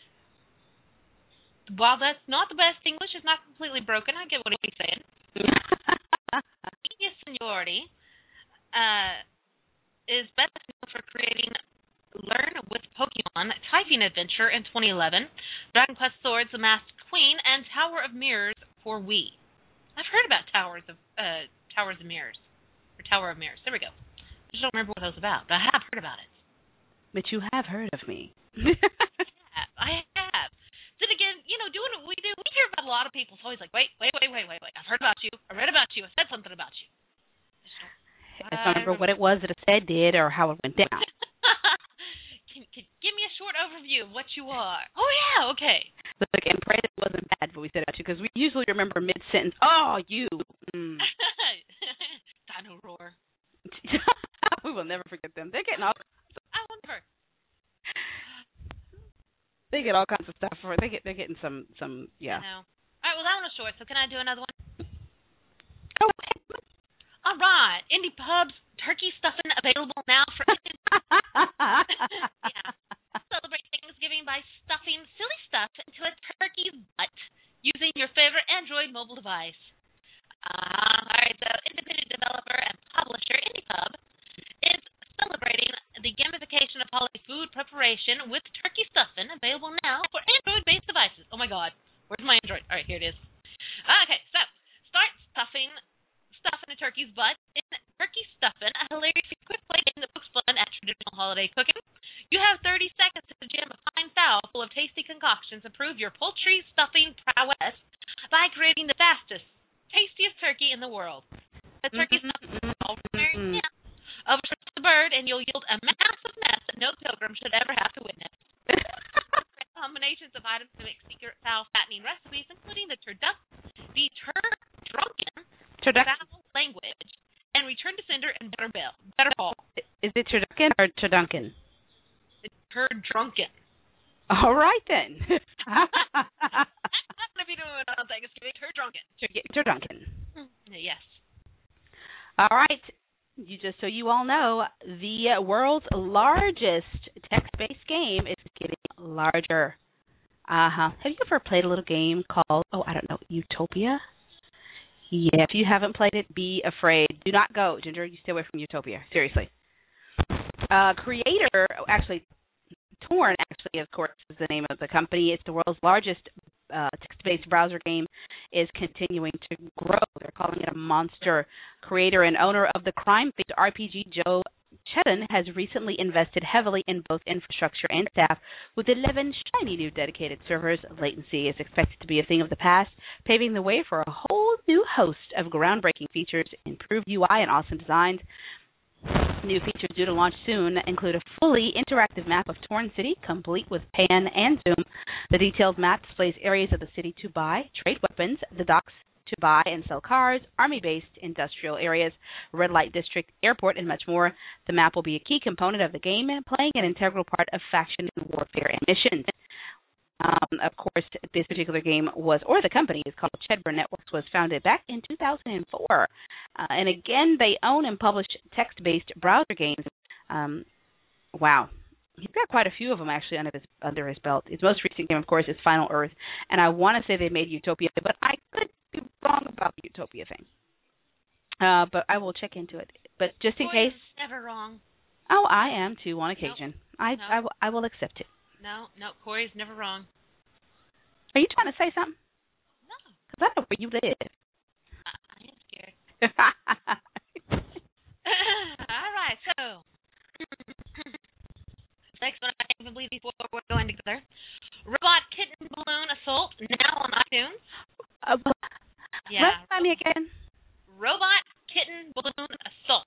D: While that's not the best English, it's not completely broken. I get what he's saying. Genius Seniority uh, is best known for creating Learn with Pokemon, Typing Adventure in twenty eleven, Dragon Quest Swords, The Masked Queen, and Tower of Mirrors for Wii. I've heard about Towers of uh, Towers of Mirrors. Or Tower of Mirrors. There we go. I just don't remember what that was about, but I have heard about it.
C: But you have heard of me.
D: Yeah, I have. Then again, you know, doing what we do, we hear about a lot of people. It's always like, wait, wait, wait, wait, wait, wait. I've heard about you. I read about you. I said something about you.
C: I don't remember what it was that it said, did, or how it went down.
D: can, can give me a short overview of what you are. Oh, yeah, okay.
C: Look, and pray that it wasn't bad what we said about you, because we usually remember mid-sentence, oh, you. Mm. will never forget them. They're getting all
D: I wonder.
C: they get all kinds of stuff for they get they're getting some some yeah.
D: I know. All right, well that one was short, so can I do another one?
C: Oh,
D: all right, indie pubs turkey stuffing available now for yeah. Celebrate Thanksgiving by stuffing silly stuff into a turkey's butt using your favorite Android mobile device. Uh, all right, so independent developer and publisher IndiePub is celebrating the gamification of holiday food preparation with turkey stuffing available now for Android-based devices. Oh my God, where's my Android? All right, here it is. Okay, so start stuffing stuff in a turkey's butt in Turkey Stuffin', a hilarious quick play game that looks fun at traditional holiday cooking. You have thirty seconds to jam a fine fowl full of tasty concoctions and prove your poultry stuffing prowess by creating the fastest, tastiest turkey in the world. The turkey stuffing is all very yeah. Overstrip the bird and you'll yield a massive mess that no pilgrim should ever have to witness. Combinations of items to make secret fowl fattening recipes, including the turduck, the tur-drunken fowl language, and return to sender and better bell, better ball.
C: Is it turducken or turduncan?
D: It's tur-drunken.
C: All right then.
D: I'm gonna be doing it on Thanksgiving. Tur-drunken.
C: Turduncan.
D: Yes.
C: All right. You just so you all know, the world's largest text-based game is getting larger. Uh huh. Have you ever played a little game called oh I don't know Utopia? Yeah. If you haven't played it, be afraid. Do not go, Ginger. You stay away from Utopia. Seriously. Uh, creator actually. Torn, actually, of course, is the name of the company. It's the world's largest uh, text-based browser game, is continuing to grow. They're calling it a monster. Creator and owner of the crime-based R P G, Joe Chedden, has recently invested heavily in both infrastructure and staff, with eleven shiny new dedicated servers. Latency is expected to be a thing of the past, paving the way for a whole new host of groundbreaking features, improved U I, and awesome designs. New features due to launch soon include a fully interactive map of Torn City, complete with pan and zoom. The detailed map displays areas of the city to buy, trade weapons, the docks to buy and sell cars, army-based industrial areas, red light district, airport, and much more. The map will be a key component of the game, playing an integral part of faction and warfare and missions. Um, of course, this particular game was, or the company is called Chedburn Networks, was founded back in two thousand four. Uh, and again, they own and publish text-based browser games. Um, wow. He's got quite a few of them, actually, under his, under his belt. His most recent game, of course, is Final Earth. And I want to say they made Utopia, but I could be wrong about the Utopia thing. Uh, but I will check into it. But just in
D: Boy,
C: case.
D: Never wrong.
C: Oh, I am, too, on occasion. Nope. I,
D: nope.
C: I, w- I will accept it.
D: No, no, Corey's never wrong.
C: Are you trying to say something?
D: No.
C: Because I know where you live.
D: Uh, I am scared. All right, so next one, I can't even believe these four were going together. Robot Kitten Balloon Assault, now on iTunes.
C: Uh,
D: yeah.
C: Run me again.
D: Robot Kitten Balloon Assault.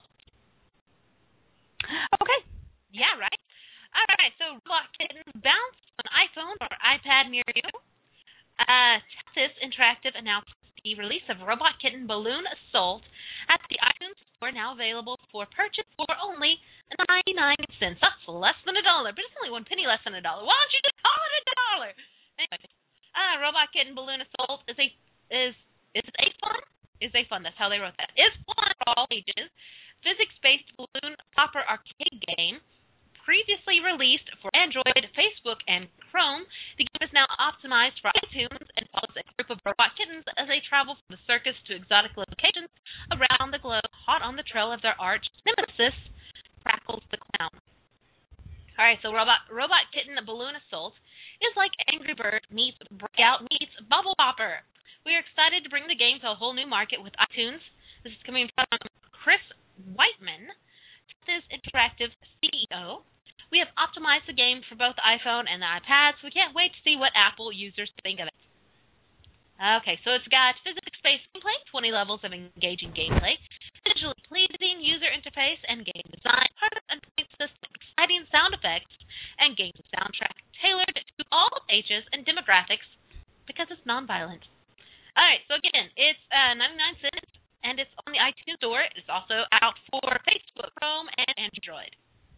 C: Okay.
D: Yeah, right. All right, so Robot Kitten Bounce on iPhone or iPad near you. Uh, Texas Interactive announced the release of Robot Kitten Balloon Assault at the iTunes Store, now available for purchase for only ninety-nine cents. That's less than a dollar, but it's only one penny less than a dollar. Why don't you just call it a dollar? Anyway, uh, Robot Kitten Balloon Assault is a is is a fun is a fun. That's how they wrote that. Is fun for all ages. Physics-based balloon popper arcade game. Previously released for Android, Facebook, and Chrome, the game is now optimized for iTunes and follows a group of robot kittens as they travel from the circus to exotic locations around the globe, hot on the trail of their arch nemesis, Crackles the Clown. All right, so Robot Robot Kitten Balloon Assault is like Angry Bird meets Breakout meets Bubble Popper. We are excited to bring the game to a whole new market with iTunes. This is coming from Chris Whiteman, Texas Interactive C E O. We have optimized the game for both iPhone and the iPad, so we can't wait to see what Apple users think of it. Okay, so it's got physics-based gameplay, twenty levels of engaging gameplay, visually pleasing user interface and game design, heart and point system, exciting sound effects, and game soundtrack tailored to all ages and demographics because it's non-violent. All right, so again, it's uh, ninety-nine cents, and it's on the iTunes Store. It's also out for Facebook Chrome and Android.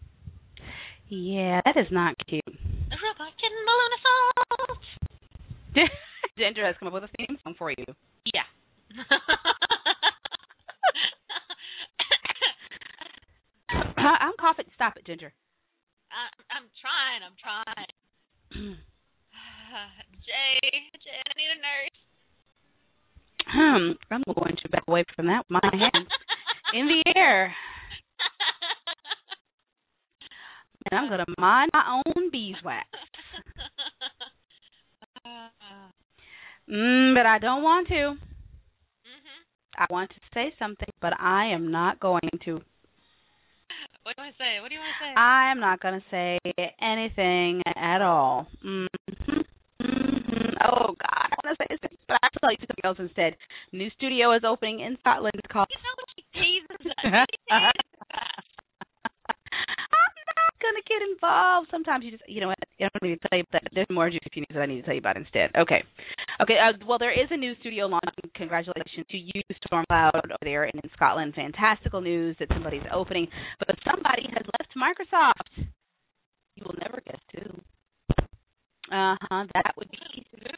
C: Yeah, that is not cute.
D: Robot Kitten Balloon Assault!
C: Ginger has come up with a theme song for you.
D: Yeah.
C: I'm coughing. Stop it, Ginger.
D: I'm, I'm trying. I'm trying. Jay, Jay, I need a nurse.
C: Hmm. I'm going to back away from that with my hand in the air. And I'm going to mind my own beeswax. Mm, but I don't want to.
D: Mm-hmm.
C: I want to say something, but I am not going to.
D: What do you want to say? What do you want to say?
C: I am not going to say anything at all. Mm-hmm. Mm-hmm. Oh, God. I want to say something, but I have to tell you something else instead. New studio is opening in Scotland. It's called...
D: You know, she teases us. She teases us.
C: I'm not going to get involved. Sometimes you just, you know what, I don't need to tell you that. There's more juicy news that I need to tell you about instead. Okay. Okay, uh, well, there is a new studio launching. Congratulations to you, Stormcloud, over there in, in Scotland. Fantastical news that somebody's opening. But somebody has left Microsoft. You will never guess who. Uh-huh, that would be...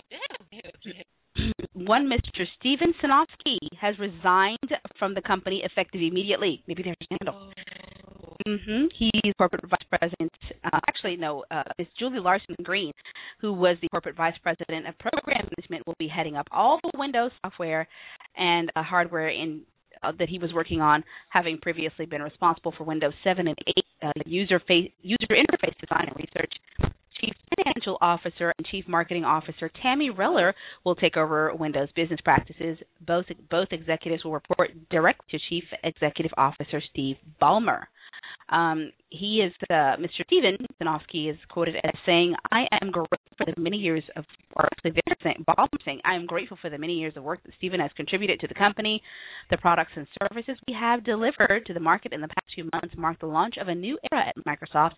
C: One Mister Steven Sinofsky has resigned from the company effective immediately. Maybe there's a scandal. Mm-hmm. He's corporate vice president. Uh, actually, no, uh, it's Julie Larson Green, who was the corporate vice president of program management, will be heading up all the Windows software and uh, hardware in uh, that he was working on, having previously been responsible for Windows seven and eight uh, user face, user interface design and research. Chief Financial Officer and Chief Marketing Officer Tammy Reller will take over Windows business practices. Both both executives will report directly to Chief Executive Officer Steve Ballmer. Um, he is uh, Mister Steven Sinofsky is quoted as saying, "I am grateful for the many years of, or actually they're saying, Ballmer saying, I am grateful for the many years of work that Steven has contributed to the company. The products and services we have delivered to the market in the past few months mark the launch of a new era at Microsoft."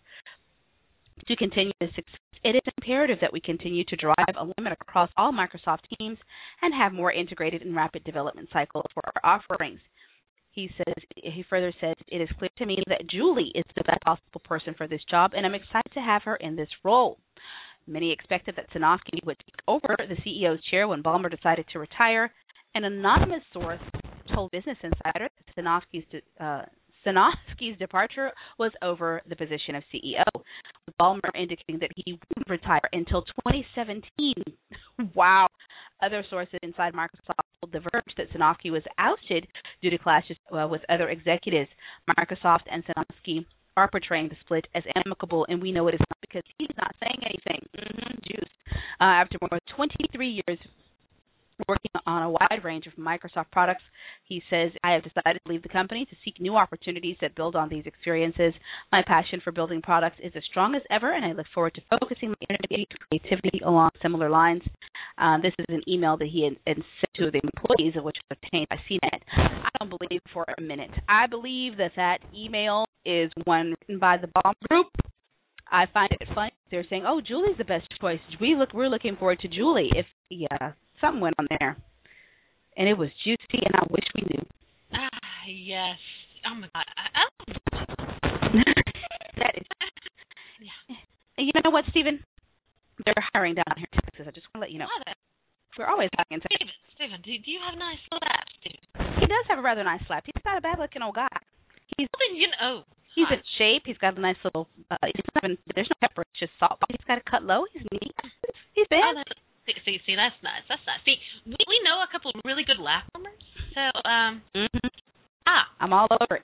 C: To continue this success, it is imperative that we continue to drive alignment across all Microsoft teams and have more integrated and rapid development cycles for our offerings. He says. He further said, "It is clear to me that Julie is the best possible person for this job, and I'm excited to have her in this role." Many expected that Sinofsky would take over the C E O's chair when Ballmer decided to retire. An anonymous source told Business Insider that Sinofsky's uh, Sinofsky's departure was over the position of C E O, with Ballmer indicating that he wouldn't retire until twenty seventeen. Wow. Other sources inside Microsoft diverged that Sinofsky was ousted due to clashes uh, with other executives. Microsoft and Sinofsky are portraying the split as amicable, and we know it is not because he's not saying anything. Mm-hmm, juice. Uh, after more than twenty-three years working on a wide range of Microsoft products, he says, "I have decided to leave the company to seek new opportunities that build on these experiences. My passion for building products is as strong as ever, and I look forward to focusing my energy and creativity along similar lines." Um, this is an email that he had, had sent to the employees, of which was obtained by C net. I don't believe for a minute. I believe that that email is one written by the bomb group. I find it funny. They're saying, "Oh, Julie's the best choice. We look, we're looking forward to Julie." If yeah. Something went on there, and it was juicy, and I wish we knew.
D: Ah, yes. Oh, my God. I, I
C: that is. Yeah. You know what, Stephen? They're hiring down here in Texas. I just want to let you know. We're always hiring in Texas.
D: Stephen, Stephen, do, do you have a nice slap, Stephen?
C: He does have a rather nice slap. He's not a bad-looking old guy. He's,
D: well, then, you know.
C: He's in shape. He's got a nice little, uh, he's not even, there's no pepper, it's just salt. He's got it cut low. He's neat. He's big.
D: Oh, See, see, see, that's nice. That's nice. See, we, we know a couple of really good laugh warmers. So, um,
C: mm-hmm.
D: ah,
C: I'm all over it.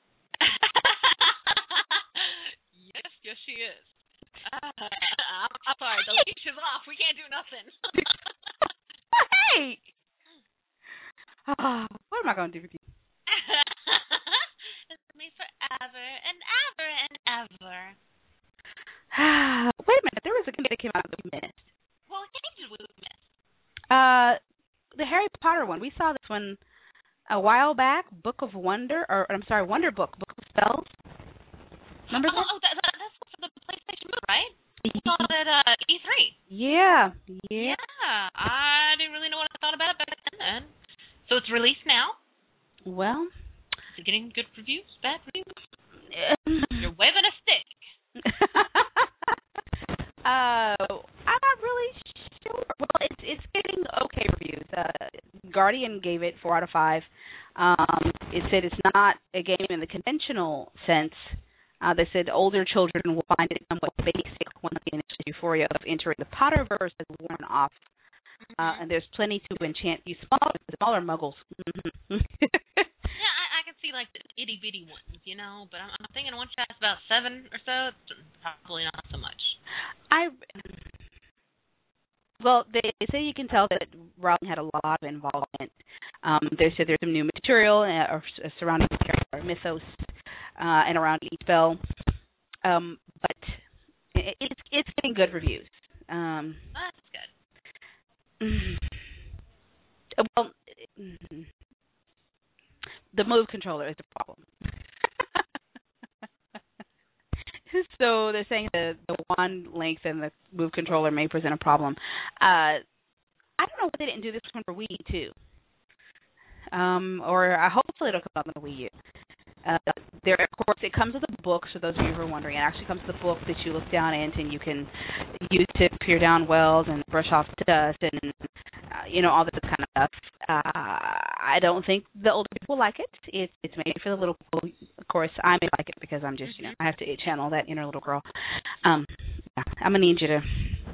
D: yes, yes, she is. Uh, I'm, I'm sorry, the leash is off. We can't do nothing.
C: Hey, oh, what am I going to do with you?
D: It's me forever and ever and ever.
C: Wait a minute, there was a game that came out that we missed.
D: Well, what game did we miss?
C: Uh, the Harry Potter one. We saw this one a while back. Book of Wonder, or I'm sorry, Wonder Book, Book of Spells. Remember
D: oh,
C: that?
D: Oh, that, that, that's for the PlayStation move, right? We saw it at uh, E three.
C: Yeah, yeah.
D: Yeah, I didn't really know what I thought about it back then. So it's released now.
C: Well,
D: is it getting good reviews, bad reviews? You're waving a stick.
C: uh, I'm not really sure. Well, it's it's getting okay reviews. Uh, Guardian gave it four out of five. Um, it said it's not a game in the conventional sense. Uh, they said older children will find it somewhat basic once the initial euphoria of entering the Potterverse has worn off. Uh, and there's plenty to enchant you smaller, smaller muggles.
D: Yeah, I, I can see like the itty bitty ones, you know. But I'm, I'm thinking once that's about seven or so, probably not so much.
C: I well, they, they say you can tell that Rowling had a lot of involvement. Um, they said there's some new material uh, or, uh, surrounding the character mythos uh, and around each spell, um, but it, it's it's getting good reviews. Um,
D: oh, that's good.
C: Well, the move controller is the problem. So they're saying the the wand length and the move controller may present a problem. Uh, I don't know why they didn't do this one for Wii too. Um, or uh, hopefully it'll come out on the Wii U. Uh, there, of course, it comes with a book. So those of you who are wondering, it actually comes with a book that you look down into and you can use to peer down wells and brush off dust and uh, you know all this kind of stuff. Uh, I don't think the older people like it. It's it's made for the little people. Of course, I may like it because I'm just you know I have to channel that inner little girl. Um, yeah, I'm gonna need you to.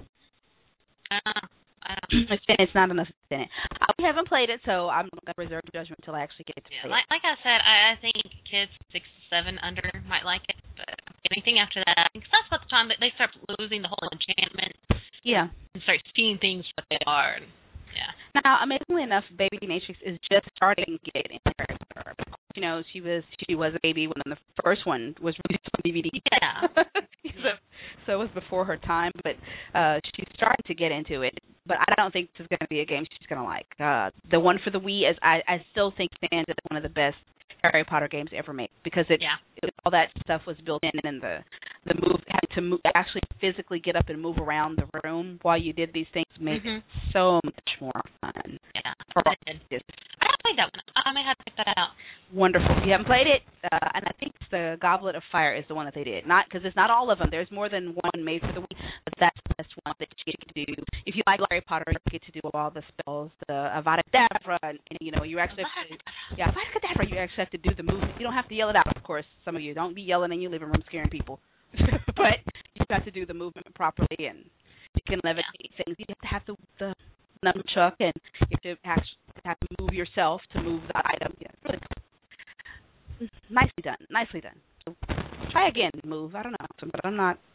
D: Uh,
C: It's, it's not enough in it. Uh, we haven't played it, so I'm going to reserve judgment until I actually get to
D: yeah,
C: play
D: like,
C: it.
D: like I said, I, I think kids six to seven under might like it, but anything after that, because that's about the time that they start losing the whole enchantment.
C: Yeah.
D: And start seeing things for what they are. And, yeah.
C: Now, amazingly enough, Baby Matrix is just starting to get into her. You know, she was she was a baby when the first one was released on D V D.
D: Yeah.
C: so, so it was before her time, but uh, she's starting to get into it. But I don't think this is going to be a game she's going to like. Uh, the one for the Wii is I, I still think fans it's one of the best Harry Potter games ever made because it,
D: yeah.
C: it all that stuff was built in and the the move having to move, actually physically get up and move around the room while you did these things made
D: mm-hmm.
C: it so much more fun.
D: Yeah.
C: For
D: I did. I haven't played that one. I may have to check that out.
C: Wonderful. If you haven't played it, uh, and I think it's the Goblet of Fire is the one that they did. Not because it's not all of them. There's more than one made for the Wii, but that's the best one that you get to do. If you like Harry Potter, you get to do all the spells, the Avada Kedavra, and, and you know you actually have to, yeah, Avada Kedavra. You actually have to do the movement. You don't have to yell it out, of course. Some of you don't be yelling in your living room scaring people, but you have to do the movement properly, and you can levitate yeah. things. You have to have the, the nunchuck, and you have to actually have to move yourself to move the item. Yeah, it's really cool. Nicely done. Nicely done. So try again, move. I don't know, but I'm not.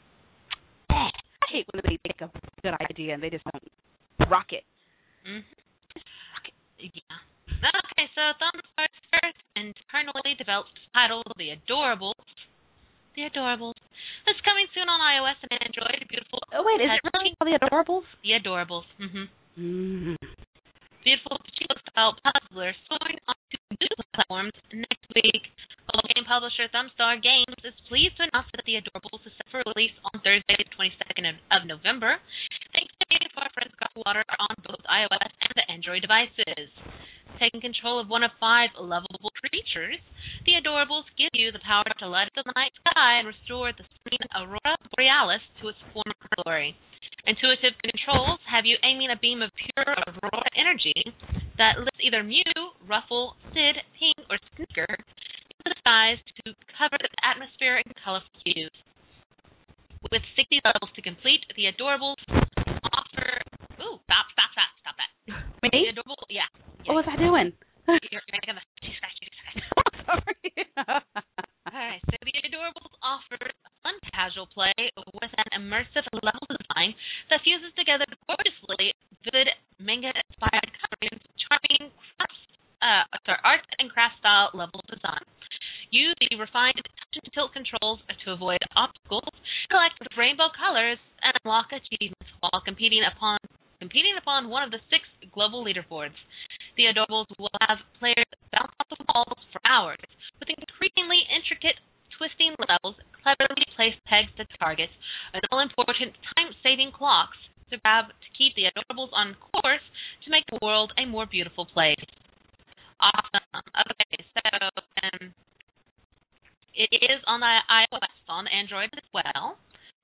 C: I hate when they take a good idea and they just don't rock it.
D: Mm-hmm. Rock it. Yeah. Okay, so Thumbstar's first internally developed title, The Adorables. The Adorables. It's coming soon on iOS and Android. Beautiful.
C: Oh wait, is it really called The Adorables?
D: The Adorables. Mm-hmm.
C: Mm-hmm.
D: Beautiful Chico-style puzzler soaring onto new platforms next week. Mobile game publisher Thumbstar Games is pleased to announce that The Adorables is set for release on Thursday, the twenty-second of November. Thanks to for friends got water on both iOS and the Android devices. Taking control of one of five lovable creatures, The Adorables give you the power to light up the night sky and restore the serene aurora borealis to its former glory. Intuitive controls have you aiming a beam of pure aurora energy that lifts either Mew, Ruffle, Sid, Ping, or Sneaker into the skies to cover the atmosphere in colorful hues. With sixty levels to complete, The Adorables offer... Ooh, stop, stop, stop, stop that.
C: Me?
D: The Adorable, yeah. yeah.
C: What was I doing?
D: You're, you're making the...
C: Sorry.
D: Alright, so The Adorables offers fun casual play with an immersive level design that fuses together gorgeously vivid manga-inspired colorings, charming crafts, uh, sorry, art and craft style level design. Use the refined touch and tilt controls to avoid obstacles, collect rainbow colors, and unlock achievements while competing upon competing upon one of the six global leaderboards. The Adorables will have players bounce off the walls for hours with increasingly intricate twisting levels, cleverly placed pegs to targets, and all-important time-saving clocks to grab to keep the Adorables on course to make the world a more beautiful place. Awesome. Okay, so um, it is on the iOS, on Android as well.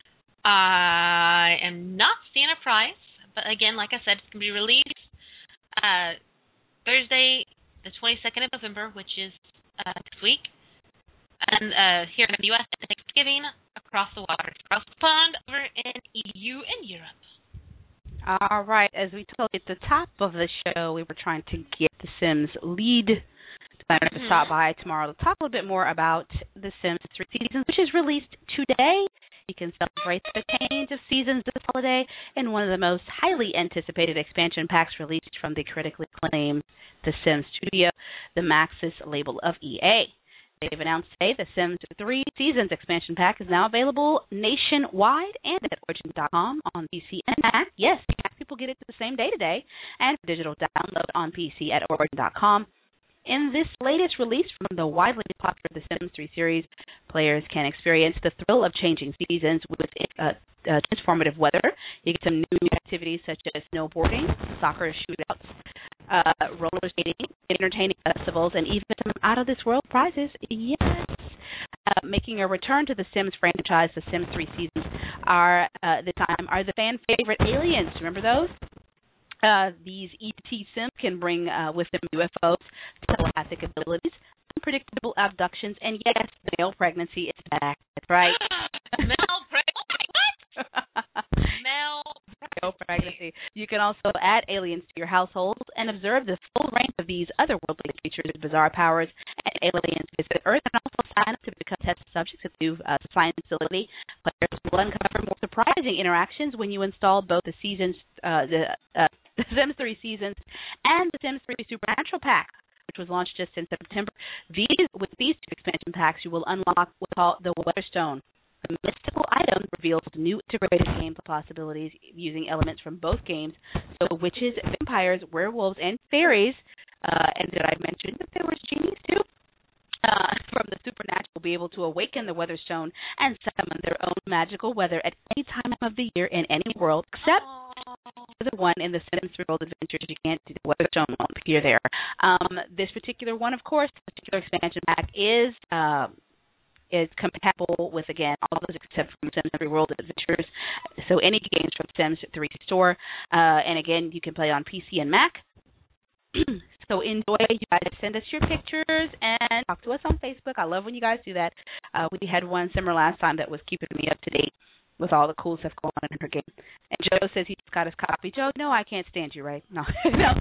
D: I am not seeing a price, but again, like I said, it's going to be released uh, Thursday, the twenty-second of November, which is uh, next week, and uh, here in the U S, and Thanksgiving across the waters, across the pond, over in E U and Europe.
C: All right. As we told you at the top of the show, we were trying to get the Sims lead designer to stop by tomorrow to talk a little bit more about the Sims three Seasons, which is released today. You can celebrate the change of seasons this holiday in one of the most highly anticipated expansion packs released from the critically acclaimed The Sims Studio, the Maxis label of E A. They've announced today the Sims three Seasons expansion pack is now available nationwide and at Origin dot com on P C and Mac. Yes, Mac people get it the same day today, and for digital download on P C at Origin dot com. In this latest release from the widely popular The Sims three series, players can experience the thrill of changing seasons with uh, uh, transformative weather. You get some new activities such as snowboarding, soccer shootouts, uh, roller skating, entertaining festivals, and even some out-of-this-world prizes. Yes. Uh, making a return to the Sims franchise, The Sims three Seasons are uh, this time are the fan favorite aliens. Remember those? Uh, these E T Sims can bring uh, with them U F Os, telepathic abilities, unpredictable abductions, and yes, male pregnancy is back. That's right.
D: Male pregnancy? What? Male
C: Male pregnancy. You can also add aliens to your household and observe the full range of these otherworldly creatures with bizarre powers and aliens visit Earth, and also sign up to become test subjects at the uh, science facility. Players will uncover more surprising interactions when you install both the seasons, uh, the uh, The Sims three Seasons and The Sims three Supernatural Pack, which was launched just in September. These, with these two expansion packs, you will unlock what's called the Weatherstone. The mystical item reveals new integrated game possibilities using elements from both games. So witches, vampires, werewolves, and fairies, uh, and did I mention that there was genies too? Uh, from the supernatural will be able to awaken the Weatherstone and summon their own magical weather at any time of the year in any world, except the one in the Sims three World Adventures. You can't do the Weatherstone won't appear there. Um, this particular one, of course, this particular expansion pack is uh, is compatible with, again, all those except from Sims three World Adventures. So any games from Sims three Store. Uh, and again, you can play on P C and Mac. So enjoy. You guys send us your pictures and talk to us on Facebook. I love when you guys do that. Uh, we had one similar last time that was keeping me up to date with all the cool stuff going on in her game. And Joe says he just got his copy. Joe, no, I can't stand you, right? No. no.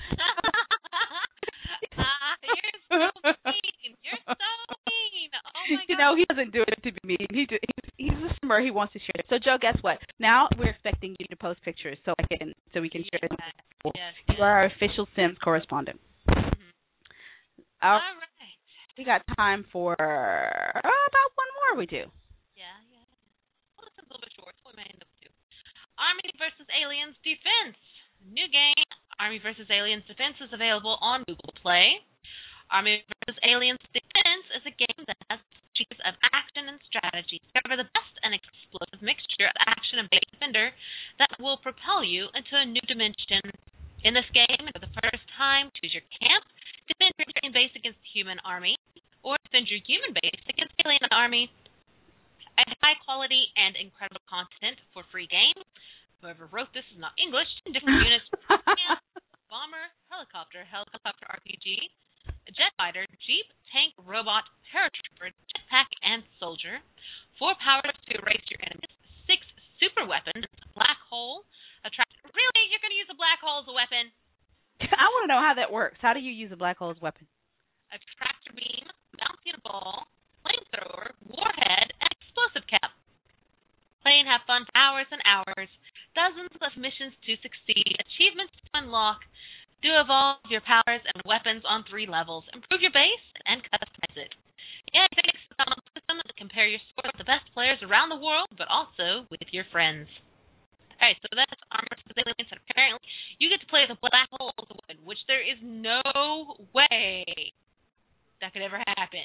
D: uh, you're so mean. You're so mean. Oh, my God.
C: You know, he doesn't do it to be mean. He do, he's, he's a simmer. He wants to share it. So, Joe, guess what? Now we're expecting you to post pictures so I can so we can share it.
D: Yes, yes,
C: you are our official Sims correspondent.
D: Mm-hmm.
C: All,
D: All right.
C: We got time for uh, about one more. We do.
D: Yeah, yeah. Well, it's a little bit short, so we may end up two. Army versus Aliens Defense. New game, Army versus Aliens Defense, is available on Google Play. Army versus Aliens Defense is a game that has features of action and strategy. Discover the best and explosive mixture of action and base defender that will propel you into a new dimension. In this game, for the first time, choose your camp, defend your alien base against the human army, or defend your human base against the alien army. A high quality and incredible content for free game. Whoever wrote this is not English. Different units: camp, bomber, helicopter, helicopter R P G, jet fighter, jeep, tank, robot, paratrooper, jetpack, and soldier. Four powers to erase your enemies. Six super weapons. Black hole. Attract. Really, you're going to use a black hole as a weapon?
C: I want to know how that works. How do you use a black hole as a weapon?
D: A tractor beam, bouncing a ball, flamethrower, warhead, and explosive cap. Play and have fun for hours and hours. Dozens of missions to succeed. Achievements to unlock. Do evolve your powers and weapons on three levels. Improve your base and customize it. Yeah, thanks to the system to compare your score with the best players around the world, but also with your friends. All right, so that's Armor versus Aliens, and apparently you get to play with a black hole as a weapon, which there is no way that could ever happen.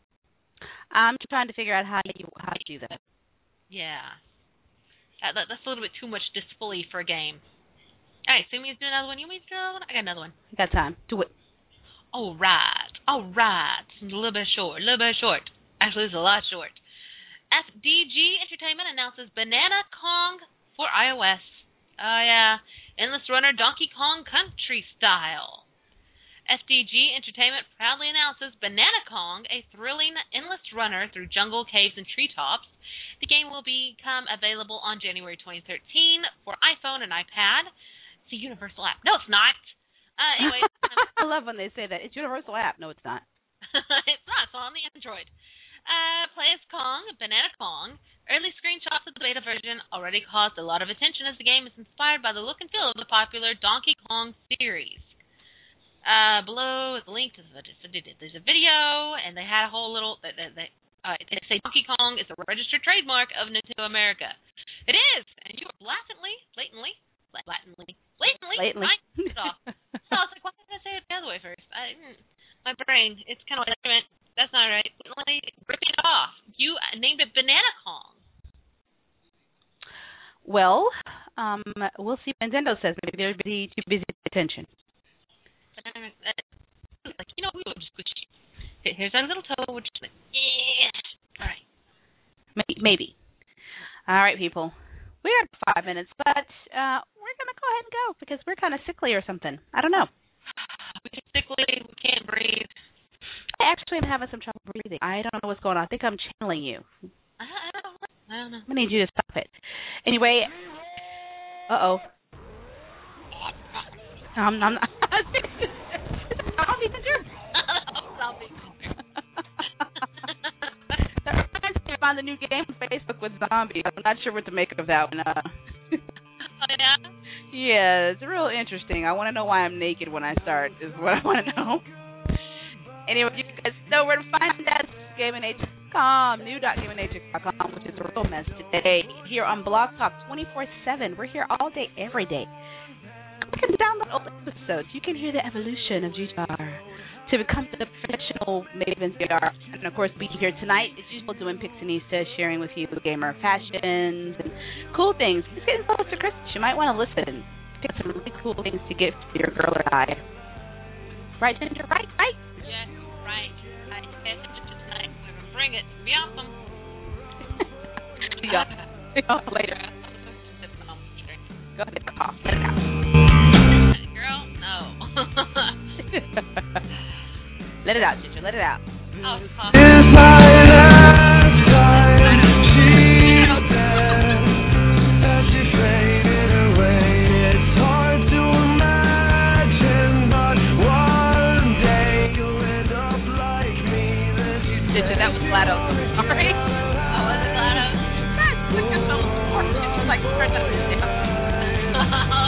C: I'm trying to figure out how you how to do that.
D: Yeah. Uh, that, that's a little bit too much display for a game. All right, so you want me to do another one? You want me to do another one? I got another one.
C: You got time. Do it.
D: All right. All right. It's a little bit short. A little bit short. Actually, it's a lot short. D G Entertainment announces Banana Kong for iOS. Oh, yeah. Endless Runner Donkey Kong Country Style. F D G Entertainment proudly announces Banana Kong, a thrilling endless runner through jungle, caves, and treetops. The game will become available on January twenty thirteen for iPhone and iPad. It's a universal app. No, it's not. Uh, anyway.
C: I love when they say that. It's a universal app. No, it's not.
D: It's not. It's on the Android. Uh, play as Kong, Banana Kong. Early screenshots of the beta version already caused a lot of attention as the game is inspired by the look and feel of the popular Donkey Kong series. Uh, below is a link to the, there's a video, and they had a whole little, they, they, uh, they say Donkey Kong is a registered trademark of Nintendo America. It is, and you are blatantly, blatantly, blatantly, blatantly,
C: blatantly.
D: right off. So I was like, why did I say it the other way first? I, my brain, it's kind of like, that's not right. Blatantly ripping it off. You named it Banana Kong.
C: Well, um, we'll see what Nintendo says. Maybe they're busy, too busy to pay attention.
D: Like, you know, we would just squishy. Here's our little toe. We're just like, yeah. All right.
C: Maybe. Maybe. All right, people. We got five minutes, but uh, we're going to go ahead and go because we're kind of sickly or something. I don't know.
D: We're sickly. We can't breathe.
C: I actually am having some trouble breathing. I don't know what's going on. I think I'm channeling you.
D: I don't know. I don't know.
C: I need you to stop it. Anyway. Uh-oh. Um, I'm not. I'll be the jerk.
D: I'll be the jerk.
C: That reminds me of on the new game on Facebook with zombies. I'm not sure what to make of that one. Uh,
D: oh, yeah?
C: Yeah, it's real interesting. I want to know why I'm naked when I start is what I want to know. Anyway, you guys know where to find us. Gaming Nature dot com, new dot gaming nature dot com, which is a real mess today. Here on Blog Talk twenty-four seven. We're here all day, every day. You can download old episodes. You can hear the evolution of G T R to become the professional Maven G T R. And, of course, be here tonight, as usual, doing Pixinista, sharing with you gamer fashions and cool things. It's getting close to Christmas. You might want to listen. Get some really cool things to gift for your girl or I. Right, Ginger? Right, right?
D: Yes, right. I guess it's just tonight. We're going to bring it. Be awesome.
C: See y'all. See y'all later. Go ahead, cough. Let it out.
D: Girl, no.
C: Let it out, Ginger. Let it out.
D: Oh, cough.
C: Ginger, that was Lado. Sorry.
D: Oh, was it Lado?
C: That's like, turn that down.
D: Oh,